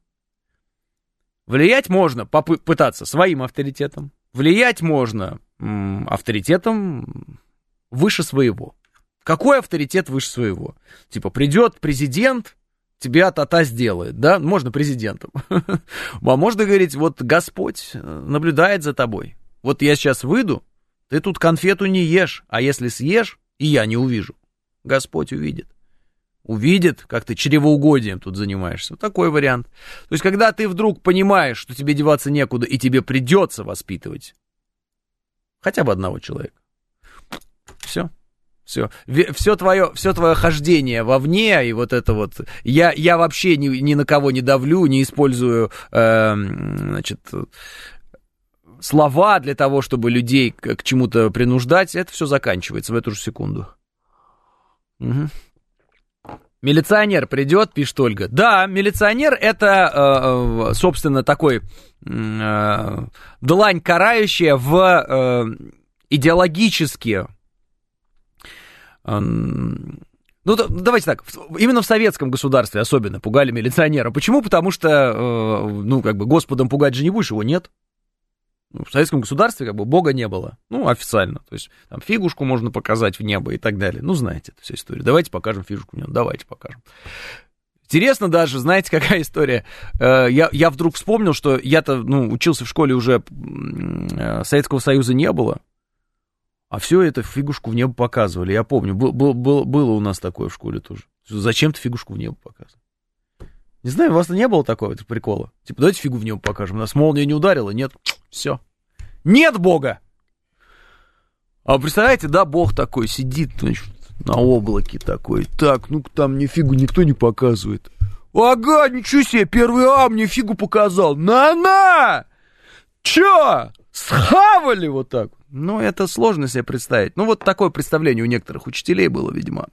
Влиять можно попытаться своим авторитетом. Влиять можно авторитетом выше своего. Какой авторитет выше своего? Типа, придет президент, тебя та-та сделает, да? Можно президентом. А можно говорить, вот Господь наблюдает за тобой. Вот я сейчас выйду, ты тут конфету не ешь, а если съешь, и я не увижу, Господь увидит. Увидит, как ты чревоугодием тут занимаешься. Вот такой вариант. То есть, когда ты вдруг понимаешь, что тебе деваться некуда, и тебе придется воспитывать хотя бы одного человека. Все. Все твое хождение вовне, и вот это вот, я вообще ни на кого не давлю, не использую, слова для того, чтобы людей к чему-то принуждать, это все заканчивается в эту же секунду. Угу. Милиционер придет, пишет Ольга. Да, милиционер это, собственно, такой длань карающая в идеологически... Ну, давайте так, именно в советском государстве особенно пугали милиционера. Почему? Потому что, Господом пугать же не будешь, его нет. В советском государстве Бога не было, официально. То есть там фигушку можно показать в небо и так далее. Знаете эту всю историю. Давайте покажем фигушку в небо, давайте покажем. Интересно даже, знаете, какая история? Я вдруг вспомнил, что я-то, учился в школе уже, Советского Союза не было. А все это фигушку в небо показывали. Я помню, было у нас такое в школе тоже. Зачем ты фигушку в небо показывал? Не знаю, у вас не было такого прикола? Типа, давайте фигу в небо покажем. Нас молния не ударила, нет? Все. Нет Бога! А представляете, да, Бог такой сидит, значит, на облаке такой. Так, там мне фигу никто не показывает. Ага, ничего себе, первый мне фигу показал. На-на! Чё? Схавали вот так? Это сложно себе представить. Вот такое представление у некоторых учителей было, видимо.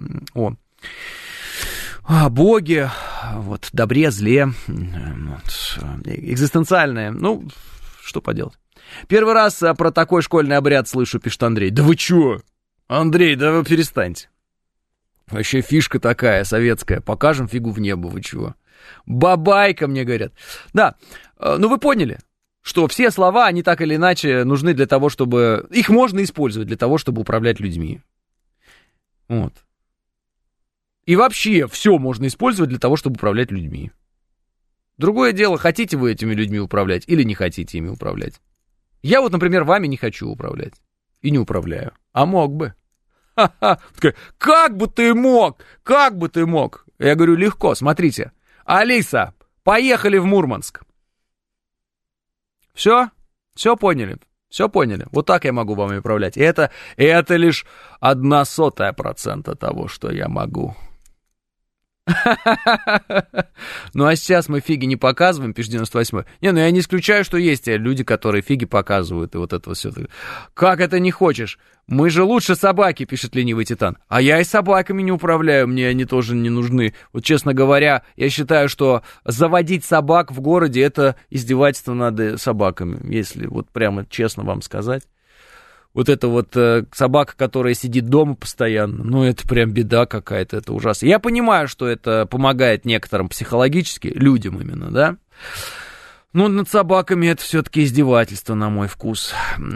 О Боге, добре, зле, экзистенциальное. Что поделать. Первый раз про такой школьный обряд слышу, пишет Андрей. Да вы чё? Андрей, да вы перестаньте. Вообще фишка такая, советская. Покажем фигу в небо, вы чего? Бабайка, мне говорят. Да, вы поняли, что все слова, они так или иначе нужны для того, чтобы... Их можно использовать для того, чтобы управлять людьми. И вообще все можно использовать для того, чтобы управлять людьми. Другое дело, хотите вы этими людьми управлять или не хотите ими управлять. Я например, вами не хочу управлять. И не управляю. А мог бы. Ха-ха. Как бы ты мог? Как бы ты мог? Я говорю, легко, смотрите. Алиса, поехали в Мурманск. Все поняли? Все поняли? Вот так я могу вами управлять. И это лишь 0,01% того, что я могу. А сейчас мы фиги не показываем, пишет 98-й. Я не исключаю, что есть люди, которые фиги показывают, и вот это все. Как это не хочешь? Мы же лучше собаки, пишет ленивый Титан. А я и собаками не управляю, мне они тоже не нужны. Честно говоря, я считаю, что заводить собак в городе — это издевательство над собаками, если прямо честно вам сказать. Эта собака, которая сидит дома постоянно, это прям беда какая-то, это ужасно. Я понимаю, что это помогает некоторым психологически, людям именно, да? Над собаками это все-таки издевательство, на мой вкус,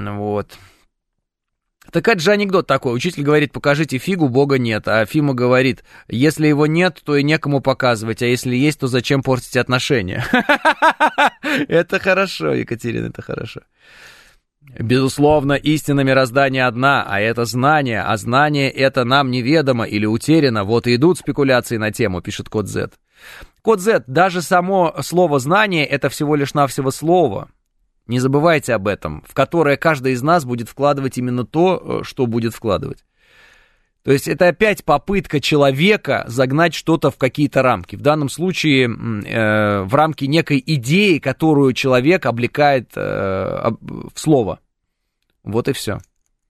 Так это же анекдот такой. Учитель говорит, покажите фигу, Бога нет. А Фима говорит, если его нет, то и некому показывать. А если есть, то зачем портить отношения? Это хорошо, Екатерина, это хорошо. Безусловно, истина мироздания одна, а это знание, а знание это нам неведомо или утеряно, и идут спекуляции на тему, пишет Код Z. Код Z, даже само слово «знание» это всего лишь навсего слово, не забывайте об этом, в которое каждый из нас будет вкладывать именно то, что будет вкладывать. То есть это опять попытка человека загнать что-то в какие-то рамки. В данном случае в рамки некой идеи, которую человек облекает в слово. Вот и все.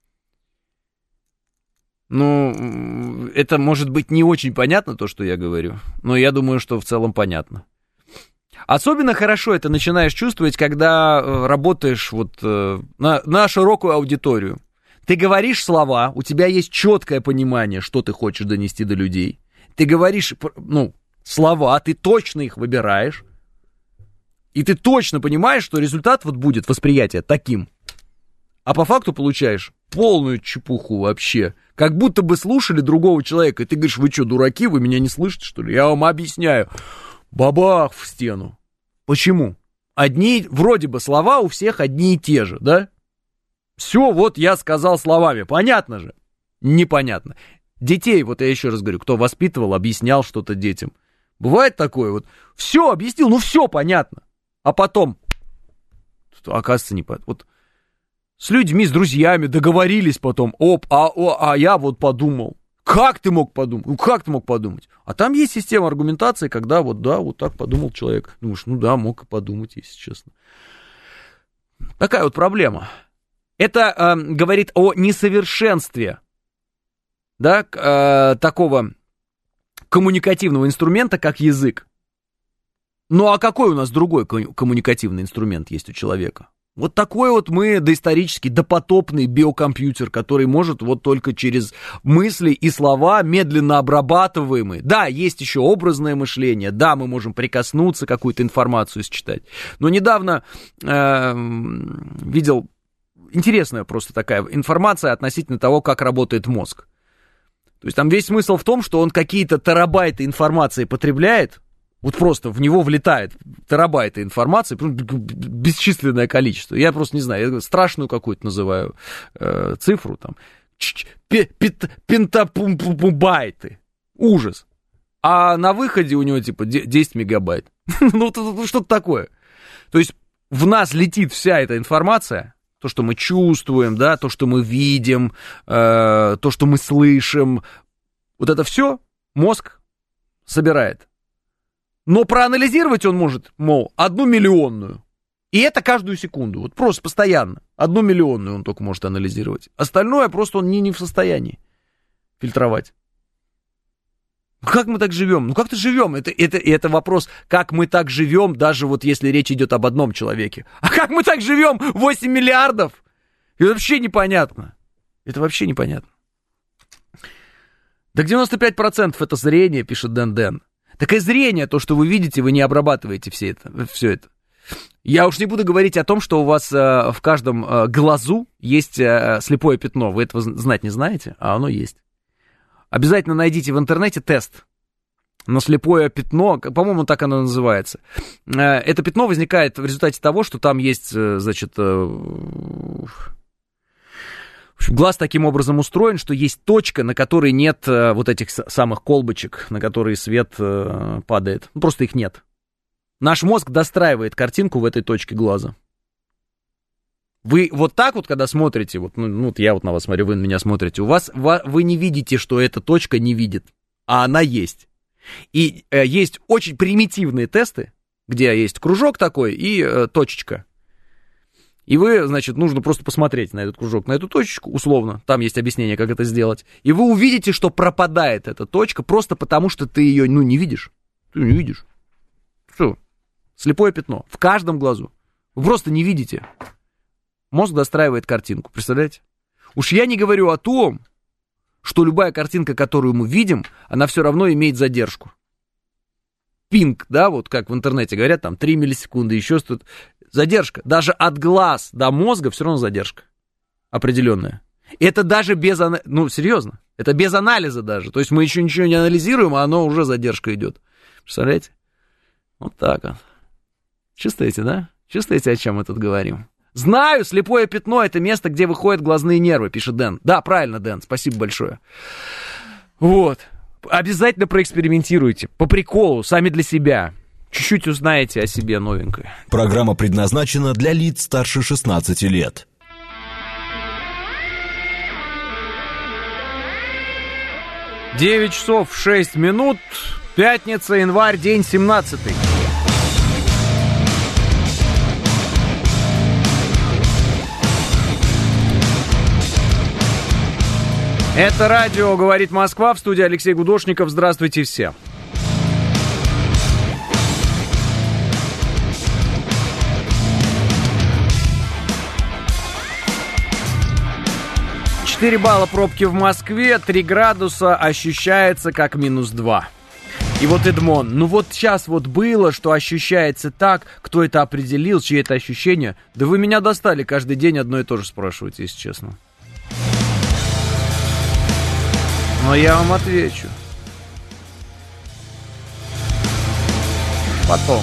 Это может быть не очень понятно, то, что я говорю, но я думаю, что в целом понятно. Особенно хорошо это начинаешь чувствовать, когда работаешь на широкую аудиторию. Ты говоришь слова, у тебя есть четкое понимание, что ты хочешь донести до людей. Ты говоришь, слова, ты точно их выбираешь. И ты точно понимаешь, что результат будет восприятие таким. А по факту получаешь полную чепуху вообще. Как будто бы слушали другого человека. И ты говоришь, вы что, дураки, вы меня не слышите, что ли? Я вам объясняю. Бабах в стену. Почему? Вроде бы слова у всех одни и те же, да? Все, я сказал словами. Понятно же? Непонятно. Детей, я еще раз говорю, кто воспитывал, объяснял что-то детям. Бывает такое, все объяснил, все понятно. А потом, оказывается, непонятно. С людьми, с друзьями договорились потом. Я подумал. Как ты мог подумать? Как ты мог подумать? А там есть система аргументации, когда так подумал человек. Думаешь, мог и подумать, если честно. Такая проблема. Это говорит о несовершенстве, да, такого коммуникативного инструмента, как язык. Ну а какой у нас другой коммуникативный инструмент есть у человека? Вот такой вот мы доисторический, допотопный биокомпьютер, который может вот только через мысли и слова медленно обрабатываемые. Да, есть еще образное мышление, да, мы можем прикоснуться, какую-то информацию считать. Но недавно видел интересная просто такая информация относительно того, как работает мозг. То есть там весь смысл в том, что он какие-то терабайты информации потребляет. Вот просто в него влетает терабайты информации, бесчисленное количество. Я просто не знаю, я страшную какую-то называю цифру, там, пентабайты. Ужас. А на выходе у него типа 10 мегабайт. Ну, что-то такое. То есть в нас летит вся эта информация, то, что мы чувствуем, да, то, что мы видим, то, что мы слышим. Вот это все мозг собирает. Но проанализировать он может, мол, 1 миллионную. И это каждую секунду. Вот просто постоянно. 1 миллионную он только может анализировать. Остальное просто он не в состоянии фильтровать. Как мы так живем? Ну как-то живем. Это вопрос, как мы так живем, даже вот если речь идет об одном человеке. А как мы так живем? 8 миллиардов? Это вообще непонятно. Это вообще непонятно. Так 95% это зрение, пишет Дэн. Так и зрение, то, что вы видите, вы не обрабатываете все это. Я уж не буду говорить о том, что у вас в каждом глазу есть слепое пятно. Вы этого знать не знаете, а оно есть. Обязательно найдите в интернете тест на слепое пятно, по-моему, так оно называется. Это пятно возникает в результате того, что там есть, значит... В общем, глаз таким образом устроен, что есть точка, на которой нет вот этих самых колбочек, на которые свет падает. Ну, просто их нет. Наш мозг достраивает картинку в этой точке глаза. Вы вот так вот, когда смотрите, вот, ну я вот на вас смотрю, вы на меня смотрите, вы не видите, что эта точка не видит, а она есть. И есть очень примитивные тесты, где есть кружок такой и точечка. И вы, значит, нужно просто посмотреть на этот кружок, на эту точечку, условно, там есть объяснение, как это сделать, и вы увидите, что пропадает эта точка просто потому, что ты ее, не видишь. Ты не видишь. Что? Слепое пятно. В каждом глазу. Вы просто не видите. Мозг достраивает картинку, представляете? Уж я не говорю о том, что любая картинка, которую мы видим, она все равно имеет задержку. Пинг, да, вот как в интернете говорят, там 3 миллисекунды, еще что-то. Задержка. Даже от глаз до мозга все равно задержка. Определенная. Это даже без анализа. Ну, серьезно. Это без анализа даже. То есть мы еще ничего не анализируем, а оно уже задержка идет. Представляете? Вот так вот. Чувствуете, да? Чувствуете, о чем мы тут говорим? Знаю, слепое пятно — это место, где выходят глазные нервы, пишет Дэн. Да, правильно, Дэн, спасибо большое. Вот. Обязательно проэкспериментируйте. По приколу, сами для себя. Чуть-чуть узнаете о себе новенькое. Программа предназначена для лиц старше 16 лет. 9 часов 6 минут. Пятница, январь, день 17. Это радио «Говорит Москва», в студии Алексей Гудошников. Здравствуйте все. «4 балла пробки в Москве, 3 градуса, ощущается как -2. И вот Эдмон, ну вот сейчас вот было, что ощущается так, кто это определил, чьи это ощущения. Да вы меня достали, каждый день одно и то же спрашиваете, если честно. Но я вам отвечу. Потом.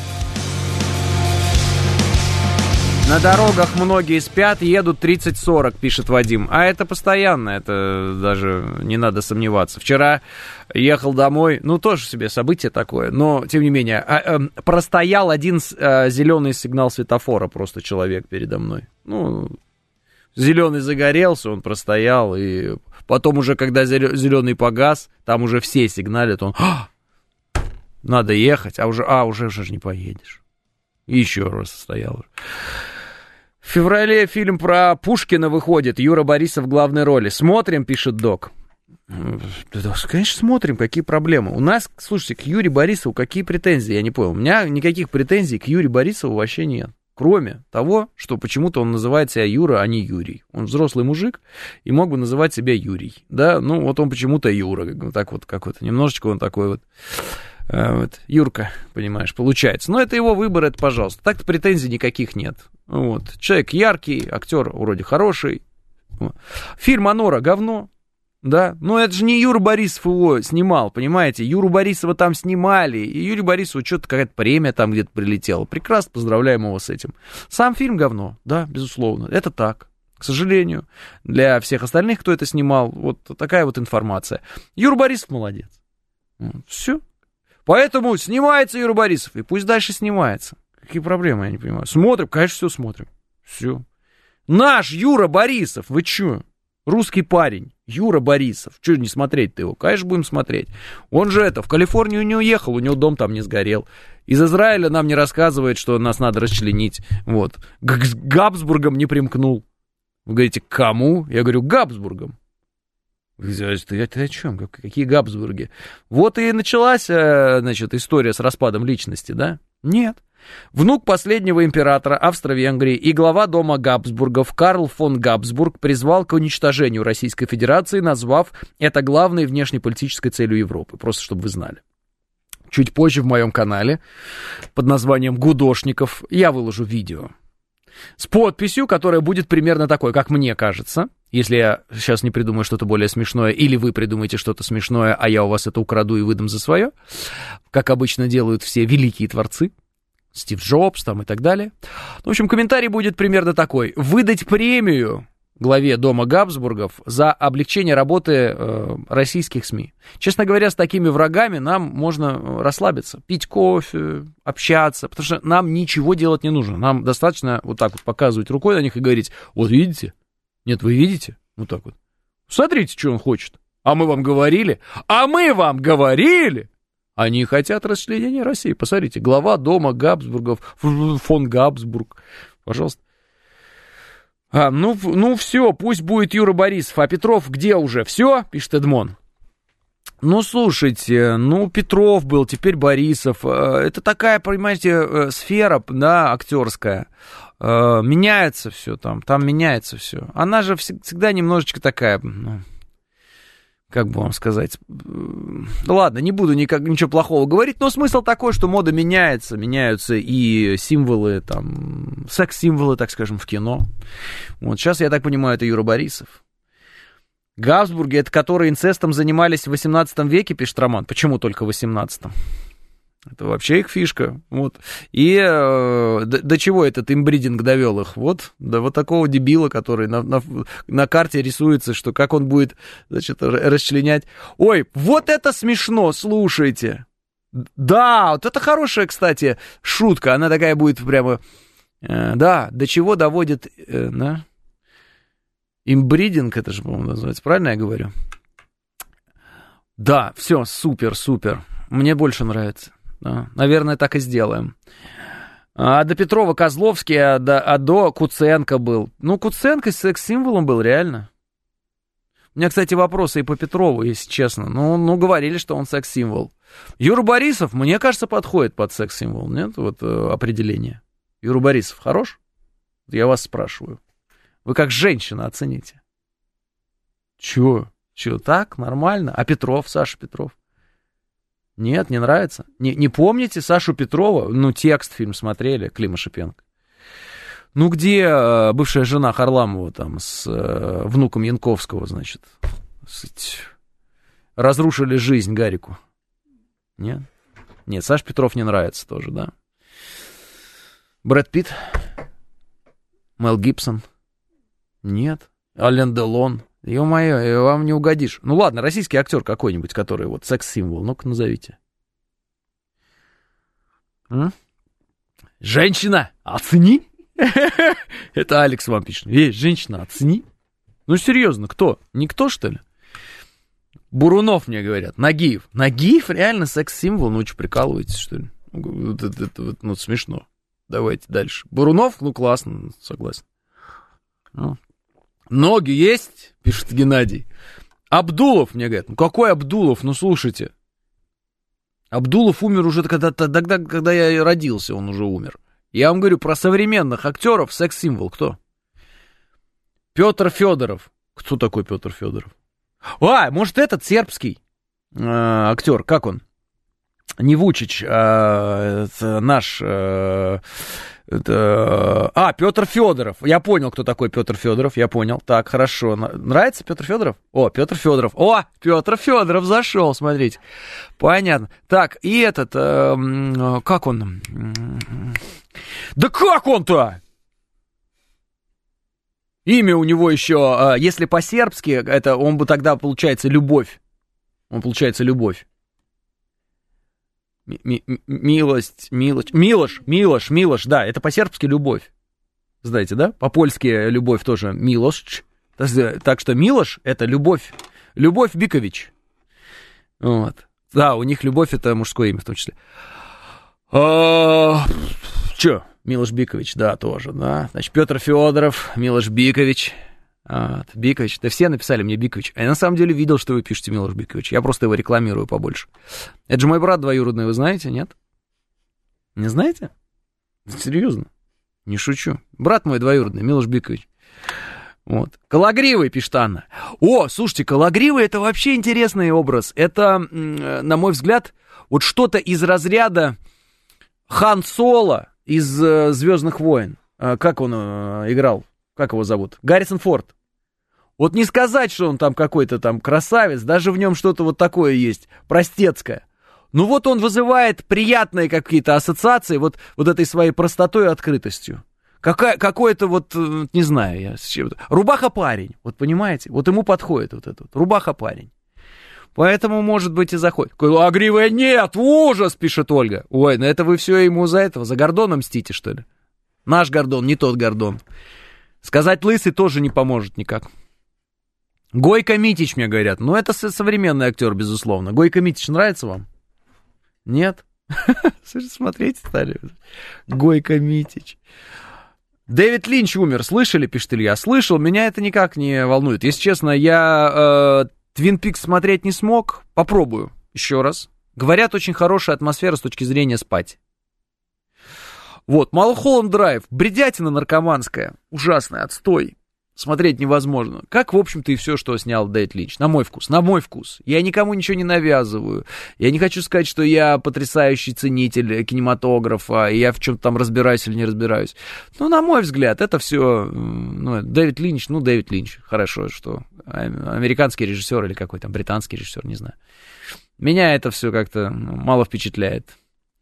На дорогах многие спят, едут 30-40, пишет Вадим. А это постоянно, это даже не надо сомневаться. Вчера ехал домой, ну тоже себе событие такое, но тем не менее, простоял один зеленый сигнал светофора, просто человек передо мной. Ну, зеленый загорелся, он простоял, и потом уже, когда зеленый погас, там уже все сигналят, он, надо ехать, уже не поедешь. И еще раз стоял. В феврале фильм про Пушкина выходит, Юра Борисов в главной роли. Смотрим, пишет Док. Конечно, смотрим, какие проблемы. У нас, слушайте, к Юрию Борисову какие претензии, я не понял. У меня никаких претензий к Юрию Борисову вообще нет. Кроме того, что почему-то он называет себя Юра, а не Юрий. Он взрослый мужик и мог бы называть себя Юрий. Да, ну вот он почему-то Юра. Так вот, какой-то немножечко он такой вот Юрка, понимаешь, получается. Но это его выбор, это пожалуйста. Так-то претензий никаких нет. Вот. Человек яркий, актер вроде хороший. Фильм «Анора» говно. Да, но это же не Юра Борисов его снимал, понимаете, Юру Борисова там снимали, и Юрию Борисову что-то какая-то премия там где-то прилетела, прекрасно, поздравляем его с этим. Сам фильм говно, да, безусловно, это так, к сожалению, для всех остальных, кто это снимал, вот такая вот информация. Юра Борисов молодец, все, поэтому снимается Юра Борисов, и пусть дальше снимается, какие проблемы, я не понимаю, смотрим, конечно, все смотрим, все. Наш Юра Борисов, вы чё? Русский парень, Юра Борисов. Чего не смотреть-то его? Конечно, будем смотреть. Он же в Калифорнию не уехал, у него дом там не сгорел. Из Израиля нам не рассказывает, что нас надо расчленить. Вот. К Габсбургам не примкнул. Вы говорите, к кому? Я говорю, к Габсбургам. Вы говорите, ты о чем? Какие Габсбурги? Вот и началась, значит, история с распадом личности, да? Нет. Внук последнего императора Австро-Венгрии и глава дома Габсбургов Карл фон Габсбург призвал к уничтожению Российской Федерации, назвав это главной внешнеполитической целью Европы. Просто чтобы вы знали. Чуть позже в моем канале под названием «Гудошников» я выложу видео с подписью, которая будет примерно такой, как мне кажется. Если я сейчас не придумаю что-то более смешное, или вы придумаете что-то смешное, а я у вас это украду и выдам за свое, как обычно делают все великие творцы, Стив Джобс там и так далее. В общем, комментарий будет примерно такой. Выдать премию главе дома Габсбургов за облегчение работы российских СМИ. Честно говоря, с такими врагами нам можно расслабиться, пить кофе, общаться, потому что нам ничего делать не нужно. Нам достаточно вот так вот показывать рукой на них и говорить, вот видите? Нет, вы видите? Вот так вот. Смотрите, что он хочет. А мы вам говорили? А мы вам говорили! Они хотят расчленения России. Посмотрите, глава дома Габсбургов, фон Габсбург. Пожалуйста. Ну все, пусть будет Юра Борисов. А Петров где уже? Все? Пишет Эдмон. Ну, слушайте, Петров был, теперь Борисов. Это такая, понимаете, сфера, да, актерская. Меняется все там меняется все. Она же всегда немножечко такая... Как бы вам сказать, ладно, не буду ничего плохого говорить, но смысл такой, что мода меняется, меняются и символы, там, секс-символы, так скажем, в кино. Вот сейчас, я так понимаю, это Юра Борисов. Габсбурги, это которые инцестом занимались в 18 веке, пишет Роман. Почему только в 18-м? Это вообще их фишка, вот. И до чего этот имбридинг довел их? Вот, до вот такого дебила, который на карте рисуется, что как он будет, значит, расчленять. Ой, вот это смешно, слушайте. Да, вот это хорошая, кстати, шутка, она такая будет прямо, да, до чего доводит, да? Имбридинг, это же, по-моему, называется, правильно я говорю? Да, все, супер, мне больше нравится. Да, наверное, так и сделаем. А до Петрова Козловский, а до Куценко был. Ну, Куценко секс-символом был, реально. У меня, кстати, вопросы и по Петрову, если честно. Ну, говорили, что он секс-символ. Юра Борисов, мне кажется, подходит под секс-символ. Нет, вот определение. Юра Борисов хорош? Я вас спрашиваю. Вы как женщина оцените. Чё, так, нормально? А Петров, Саша Петров? Нет, не нравится? Не помните Сашу Петрова? Ну, текст фильм смотрели, Клима Шипенко. Ну, где бывшая жена Харламова там с внуком Янковского, значит, разрушили жизнь Гарику? Нет? Нет, Саша Петров не нравится тоже, да? Брэд Питт? Мел Гибсон? Нет? Ален Делон? Ё-моё, вам не угодишь. Ну ладно, российский актер какой-нибудь, который вот секс-символ, ну-ка назовите. Женщина, оцени. Это Алекс вам пишет. Женщина, оцени. Ну серьезно, кто? Никто, что ли? Бурунов мне говорят. Нагиев. Нагиев реально секс-символ? Ну что, прикалываетесь, что ли? Ну смешно. Давайте дальше. Бурунов, ну классно, согласен. Ноги есть, пишет Геннадий. Абдулов, мне говорят. Ну, какой Абдулов? Ну, слушайте. Абдулов умер уже тогда, когда я родился, он уже умер. Я вам говорю про современных актеров, секс-символ. Кто? Петр Федоров. Кто такой Петр Федоров? Может, этот сербский актер, как он? Не Вучич, это наш... Петр Федоров. Я понял, кто такой Петр Федоров. Я понял. Так, хорошо. Нравится Петр Федоров? Петр Федоров. Петр Федоров зашел, смотрите. Понятно. Так, и этот... как он? Да как он-то? Имя у него еще... если по-сербски, это он бы тогда, получается, любовь. Он получается любовь. Милош, да, это по-сербски любовь. Знаете, да? По-польски любовь тоже Милош. Так что Милош — это любовь. Любовь Бикович. Вот. Да, у них любовь — это мужское имя в том числе. Че? Милош Бикович, да, тоже, да. Значит, Петр Федоров, Милош Бикович. Бикович, да все написали мне Бикович. А я на самом деле видел, что вы пишете Милош Бикович. Я просто его рекламирую побольше. Это же мой брат двоюродный, вы знаете, нет? Не знаете? Серьезно? Не шучу. Брат мой двоюродный, Милош Бикович. Вот. Кологривый, пишет Анна. Слушайте, Кологривый — это вообще интересный образ. Это, на мой взгляд, вот что-то из разряда Хан Соло из «Звездных войн». Как он играл? Как его зовут? Гаррисон Форд. Вот не сказать, что он там какой-то там красавец, даже в нем что-то вот такое есть, простецкое. Ну вот он вызывает приятные какие-то ассоциации вот этой своей простотой и открытостью. Какой-то вот, не знаю, я с чем-то. Рубаха-парень, вот понимаете? Вот ему подходит вот этот вот, рубаха-парень. Поэтому, может быть, и заходит. Кологривая нет, ужас, пишет Ольга. Ну это вы все ему за Гордона мстите, что ли? Наш Гордон, не тот Гордон. Сказать лысый тоже не поможет никак. Гойко Митич, мне говорят. Ну, это современный актер, безусловно. Гойко Митич нравится вам? Нет? Смотрите, стали. Гойко Митич. Дэвид Линч умер. Слышали, пишет Илья? Слышал, меня это никак не волнует. Если честно, я Твин Пикс смотреть не смог. Попробую еще раз. Говорят, очень хорошая атмосфера с точки зрения спать. Вот, Малхолланд Драйв, бредятина наркоманская, ужасная, отстой, смотреть невозможно. Как, в общем-то, и все, что снял Дэвид Линч, на мой вкус. Я никому ничего не навязываю, я не хочу сказать, что я потрясающий ценитель кинематографа, и я в чем-то там разбираюсь или не разбираюсь. Но, на мой взгляд, это все, Дэвид Линч, хорошо, что американский режиссер или какой-то британский режиссер, не знаю. Меня это все как-то мало впечатляет.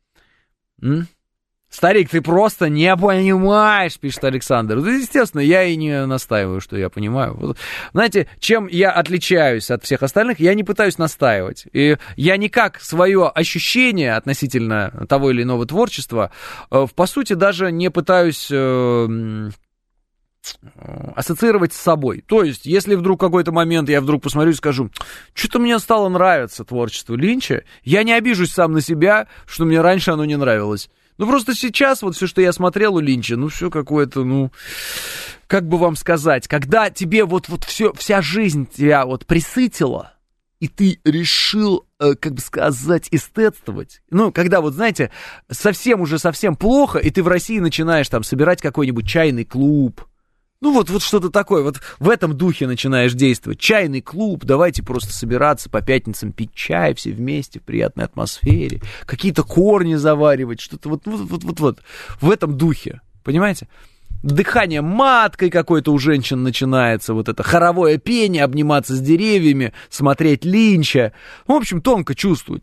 Старик, ты просто не понимаешь, пишет Александр. Ну, естественно, я и не настаиваю, что я понимаю. Вот, знаете, чем я отличаюсь от всех остальных, я не пытаюсь настаивать. И я никак свое ощущение относительно того или иного творчества, по сути, даже не пытаюсь ассоциировать с собой. То есть, если вдруг какой-то момент я вдруг посмотрю и скажу, что-то мне стало нравиться творчество Линча, я не обижусь сам на себя, что мне раньше оно не нравилось. Ну, просто сейчас вот все, что я смотрел у Линча, все какое-то, как бы вам сказать, когда тебе вот вся жизнь тебя вот присытила, и ты решил, как бы сказать, эстетствовать. Когда вот, знаете, совсем плохо, и ты в России начинаешь там собирать какой-нибудь чайный клуб. Вот что-то такое, вот в этом духе начинаешь действовать. Чайный клуб, давайте просто собираться по пятницам, пить чай все вместе в приятной атмосфере, какие-то корни заваривать, что-то вот в этом духе, понимаете? Дыхание маткой какое-то у женщин начинается, вот это хоровое пение, обниматься с деревьями, смотреть Линча. В общем, тонко чувствовать.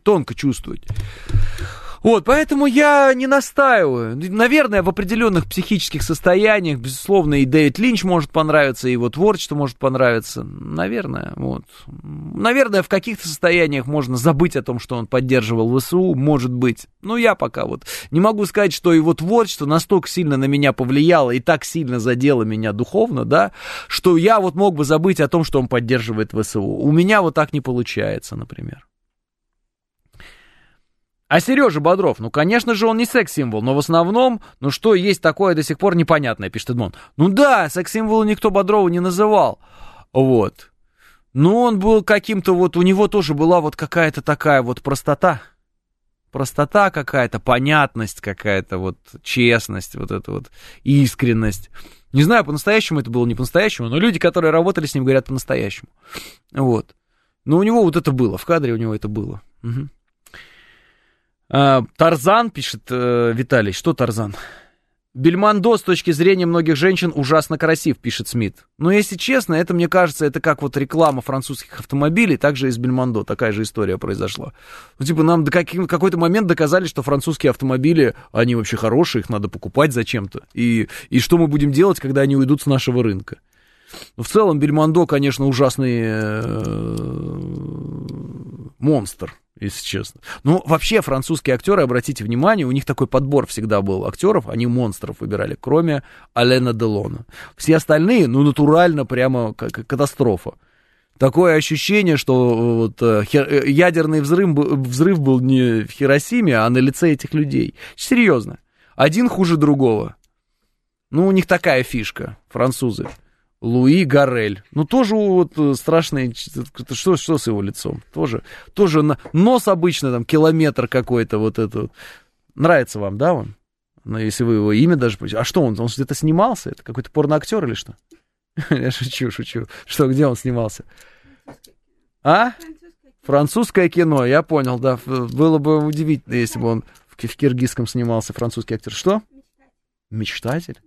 Вот, поэтому я не настаиваю. Наверное, в определенных психических состояниях, безусловно, и Дэвид Линч может понравиться, и его творчество может понравиться. Наверное, вот. Наверное, в каких-то состояниях можно забыть о том, что он поддерживал ВСУ, может быть. Но я пока вот не могу сказать, что его творчество настолько сильно на меня повлияло и так сильно задело меня духовно, да, что я вот мог бы забыть о том, что он поддерживает ВСУ. У меня вот так не получается, например. А Сережа Бодров, конечно же, он не секс-символ, но в основном, что есть такое до сих пор непонятное, пишет Эдмон. Да, секс-символа никто Бодрова не называл, вот. Ну, он был каким-то вот, у него тоже была вот какая-то такая вот простота. Простота какая-то, понятность какая-то, вот честность, вот эта вот искренность. Не знаю, по-настоящему это было, не по-настоящему, но люди, которые работали с ним, говорят по-настоящему. Вот. Но у него вот это было, в кадре у него это было. Угу. Тарзан, пишет Виталий. Что Тарзан? Бельмондо с точки зрения многих женщин ужасно красив, пишет Смит. Но если честно, это, мне кажется, это как вот реклама французских автомобилей, так же и с Бельмондо, такая же история произошла. Ну, типа, нам до какой-то момент доказали, что французские автомобили, они вообще хорошие, их надо покупать зачем-то. И что мы будем делать, когда они уйдут с нашего рынка? Ну, в целом, Бельмондо, конечно, ужасный монстр, если честно. Ну, вообще, французские актеры, обратите внимание, у них такой подбор всегда был актеров, они монстров выбирали, кроме Алена Делона. Все остальные, ну, натурально, прямо катастрофа. Такое ощущение, что вот, ядерный взрыв был не в Хиросиме, а на лице этих людей. Серьезно. Один хуже другого. Ну, у них такая фишка, французы. Луи Гаррель. Ну, тоже вот страшный... Что с его лицом? Тоже нос обычно, там, километр какой-то, вот это вот. Нравится вам, да, он? Ну, если вы его имя даже... А что он где-то снимался? Это какой-то порноактер или что? Я шучу. Что, где он снимался? А? Французское кино, я понял, да. Было бы удивительно, если бы он в киргизском снимался, французский актер. Что? Мечтатель?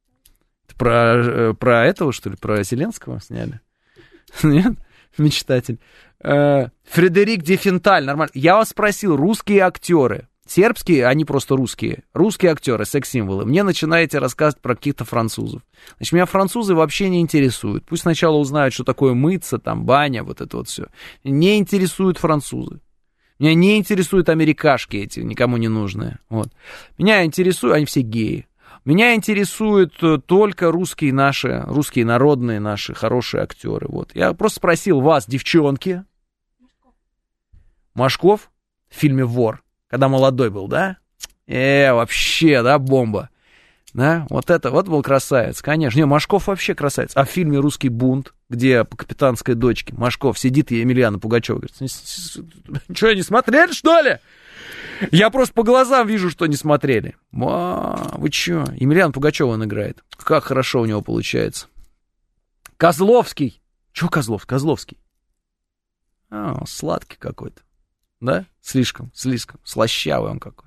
Про этого, что ли? Про Зеленского сняли? Нет? Мечтатель. Фредерик Дефенталь, нормально. Я вас спросил, русские актеры, сербские, они просто русские. Русские актеры, секс-символы. Мне начинаете рассказывать про каких-то французов. Значит, меня французы вообще не интересуют. Пусть сначала узнают, что такое мыться, там, баня, вот это вот все. Не интересуют французы. Меня не интересуют америкашки эти, никому не нужные. Вот. Меня интересуют, они все геи. Меня интересуют только русские народные наши хорошие актеры. Вот. Я просто спросил вас, девчонки. Машков в фильме «Вор», когда молодой был, да? Вообще, да, бомба. Да, вот был красавец, конечно. Не, Машков вообще красавец. А в фильме «Русский бунт», где по капитанской дочке Машков сидит и Емельяна Пугачева говорит: что, не смотрели, что ли? Я просто по глазам вижу, что не смотрели. Вы чё? Емельяна Пугачева он играет. Как хорошо у него получается. Козловский. Чё Козловский? Сладкий какой-то. Да? Слишком. Слащавый он какой-то.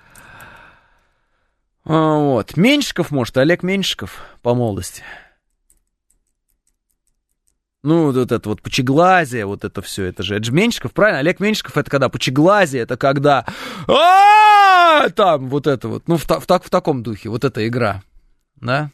Вот. Меньшиков, может, Олег Меньшиков по молодости. Ну, вот это вот пучеглазие, вот это все, это же Меньшиков, правильно? Олег Меньшиков, это когда пучеглазие, это когда... Там, вот это вот, ну, в таком духе, вот эта игра, да?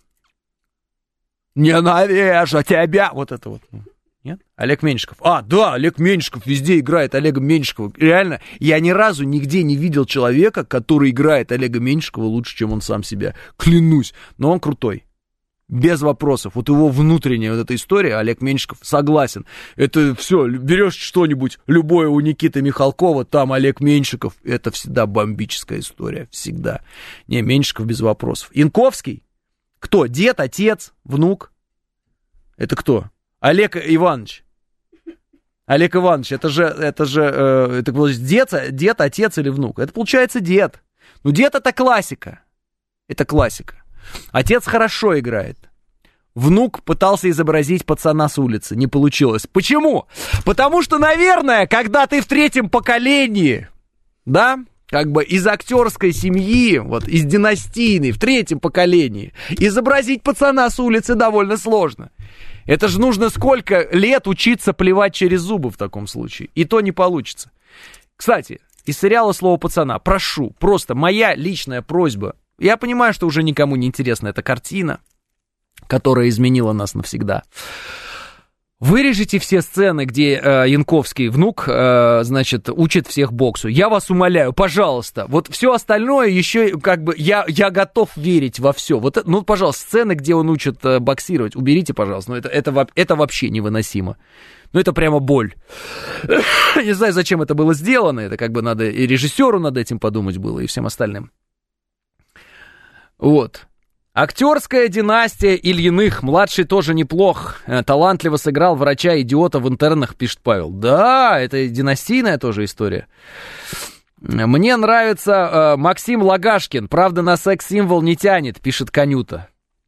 Ненавижу тебя, вот это вот. Нет? Олег Меньшиков. Да, Олег Меньшиков везде играет Олега Меньшикова. Реально, я ни разу нигде не видел человека, который играет Олега Меньшикова лучше, чем он сам себя. Клянусь. Но он крутой. Без вопросов. Вот его внутренняя вот эта история, Олег Меньшиков, согласен. Это все, берешь что-нибудь, любое у Никиты Михалкова, там Олег Меньшиков, это всегда бомбическая история, всегда. Не, Меньшиков без вопросов. Янковский? Кто? Дед, отец, внук? Это кто? Олег Иванович. Олег Иванович, это дед, отец или внук? Это получается дед. Ну, дед это классика. Это классика. Отец хорошо играет. Внук пытался изобразить пацана с улицы. Не получилось. Почему? Потому что, наверное, когда ты в третьем поколении, да, как бы из актерской семьи, вот из династийной, в третьем поколении, изобразить пацана с улицы довольно сложно. Это же нужно сколько лет учиться плевать через зубы в таком случае. И то не получится. Кстати, из сериала «Слово пацана» прошу, просто моя личная просьба. Я понимаю, что уже никому не интересна эта картина, которая изменила нас навсегда. Вырежите все сцены, где Янковский внук, значит, учит всех боксу. Я вас умоляю, пожалуйста. Вот все остальное еще, как бы, я готов верить во все. Вот, ну, пожалуйста, сцены, где он учит боксировать, уберите, пожалуйста. Ну, это вообще невыносимо. Ну, это прямо боль. Не знаю, зачем это было сделано. Это как бы надо и режиссеру над этим подумать было, и всем остальным. Вот. Актерская династия Ильиных. Младший тоже неплох. Талантливо сыграл врача-идиота в «Интернах», пишет Павел. Да, это династийная тоже история. Мне нравится Максим Лагашкин. Правда, на секс-символ не тянет, пишет Конюта.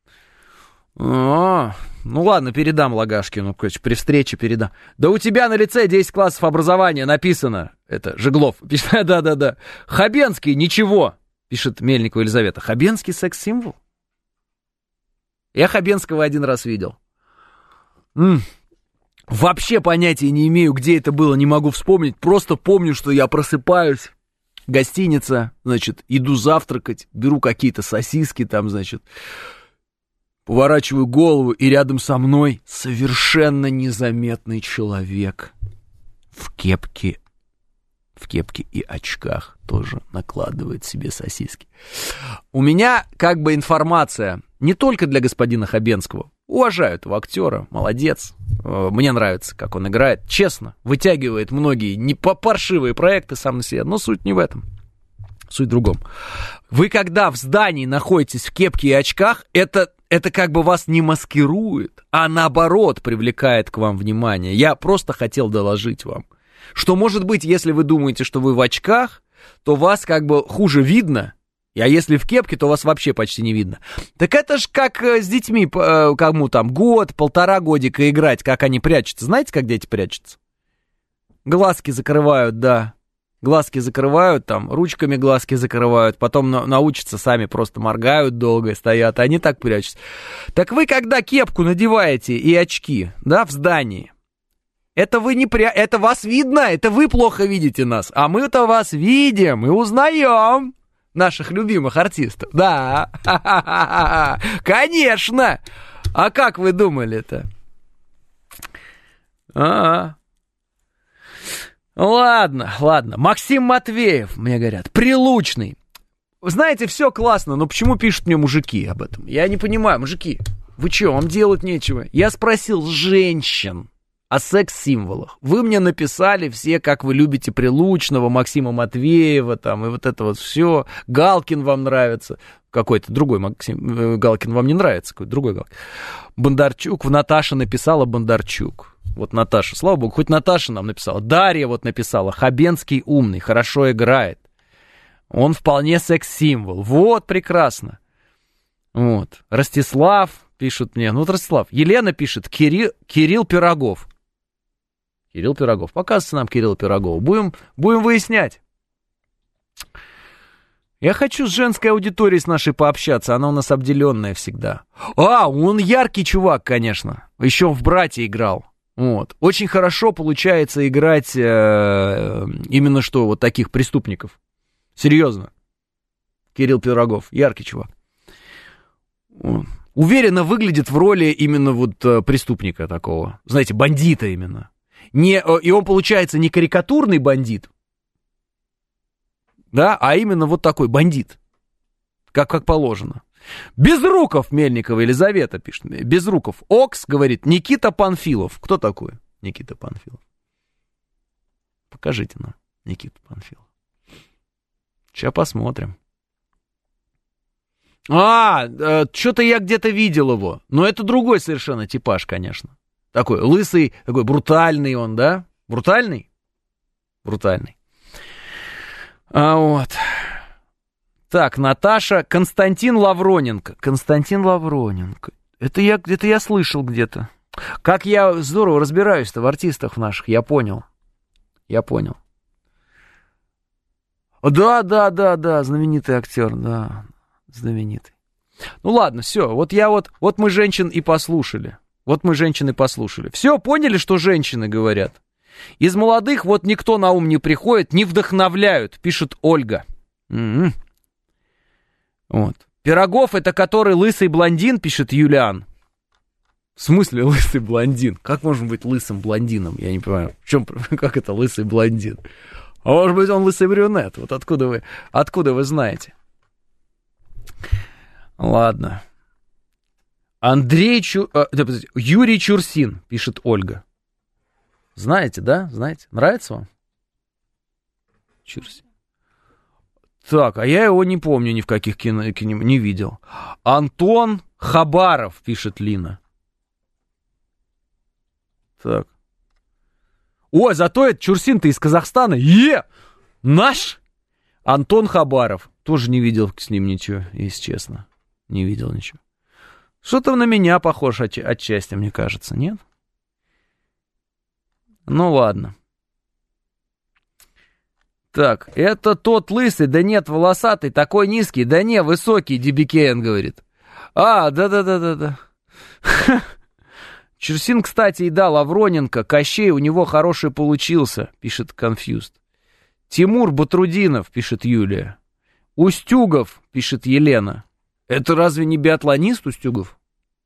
Ну ладно, передам Лагашкину. При встрече передам. Да у тебя на лице 10 классов образования написано. Это Жеглов. Пишет, да. Хабенский, ничего, пишет Мельникова Елизавета. Хабенский секс-символ? Я Хабенского один раз видел. Вообще понятия не имею, где это было, не могу вспомнить. Просто помню, что я просыпаюсь, гостиница, значит, иду завтракать, беру какие-то сосиски там, значит, поворачиваю голову, и рядом со мной совершенно незаметный человек в кепке и очках тоже накладывает себе сосиски. У меня как бы информация не только для господина Хабенского. Уважаю этого актера, молодец. Мне нравится, как он играет. Честно, вытягивает многие не паршивые проекты сам на себя, но суть не в этом. Суть в другом. Вы когда в здании находитесь в кепке и очках, это как бы вас не маскирует, а наоборот привлекает к вам внимание. Я просто хотел доложить вам, что, может быть, если вы думаете, что вы в очках, то вас как бы хуже видно, а если в кепке, то вас вообще почти не видно. Так это ж как с детьми, кому там год, полтора годика играть, как они прячутся. Знаете, как дети прячутся? Глазки закрывают, да. Глазки закрывают, там, ручками глазки закрывают, потом научатся, сами просто моргают долго, стоят, они так прячутся. Так вы, когда кепку надеваете и очки, да, в здании, это вы не это вас видно, это вы плохо видите нас, а мы-то вас видим и узнаем наших любимых артистов. Да, конечно. А как вы думали-то? Ладно. Максим Матвеев, мне говорят, Прилучный. Вы знаете, все классно, но почему пишут мне мужики об этом? Я не понимаю, мужики, вы что, вам делать нечего? Я спросил женщин о секс-символах. Вы мне написали все, как вы любите Прилучного, Максима Матвеева, там, и вот это вот все. Галкин вам нравится. Какой-то другой Максим Галкин вам не нравится, какой-то другой Галкин. Бондарчук, Наташа написала Бондарчук. Вот Наташа, слава богу, хоть Наташа нам написала. Дарья вот написала, Хабенский умный, хорошо играет. Он вполне секс-символ. Вот, прекрасно. Вот. Ростислав пишет мне, Ростислав. Елена пишет, Кирилл Пирогов. Кирилл Пирогов. Показывайте нам Кирилла Пирогова. Будем выяснять. Я хочу с женской аудиторией с нашей пообщаться. Она у нас обделенная всегда. Он яркий чувак, конечно. Еще в «Брате» играл. Вот. Очень хорошо получается играть именно что вот таких преступников. Серьезно. Кирилл Пирогов. Яркий чувак. Уверенно выглядит в роли именно вот преступника такого. Знаете, бандита именно. И он получается не карикатурный бандит, да, а именно вот такой бандит. Как положено. Безруков, Мельникова Елизавета пишет. Безруков. Окс, говорит, Никита Панфилов. Кто такой Никита Панфилов? Покажите нам Никита Панфилов. Сейчас посмотрим. Что-то я где-то видел его. Но это другой совершенно типаж, конечно. Такой лысый, такой брутальный он, да? Брутальный? Брутальный. Вот. Так, Наташа. Константин Лавроненко. Константин Лавроненко. Это я слышал где-то. Как я здорово разбираюсь-то в артистах наших, я понял. Да, знаменитый актер, да, знаменитый. Ну ладно, все, вот мы женщин и послушали. Все, поняли, что женщины говорят? Из молодых вот никто на ум не приходит, не вдохновляют, пишет Ольга. Вот. Пирогов, это который лысый блондин, пишет Юлиан. В смысле лысый блондин? Как можно быть лысым блондином? Я не понимаю, как это лысый блондин? А может быть, он лысый брюнет? Вот откуда вы знаете? Ладно. Юрий Чурсин, пишет Ольга. Знаете, да? Знаете? Нравится вам? Чурсин. Так, а я его не помню ни в каких кино не видел. Антон Хабаров, пишет Лина. Так. Ой, зато это Чурсин-то из Казахстана. Наш Антон Хабаров. Тоже не видел с ним ничего, если честно. Не видел ничего. Что-то на меня похож отчасти, мне кажется, нет? Ну ладно. Так, это тот лысый, да нет, волосатый, такой низкий, да не, высокий, DBKN говорит. Да. Чурсин, кстати, и да, Лавроненко, Кощей у него хороший получился, пишет Confused. Тимур Батрудинов, пишет Юлия. Устюгов, пишет Елена. Это разве не биатлонист Устюгов?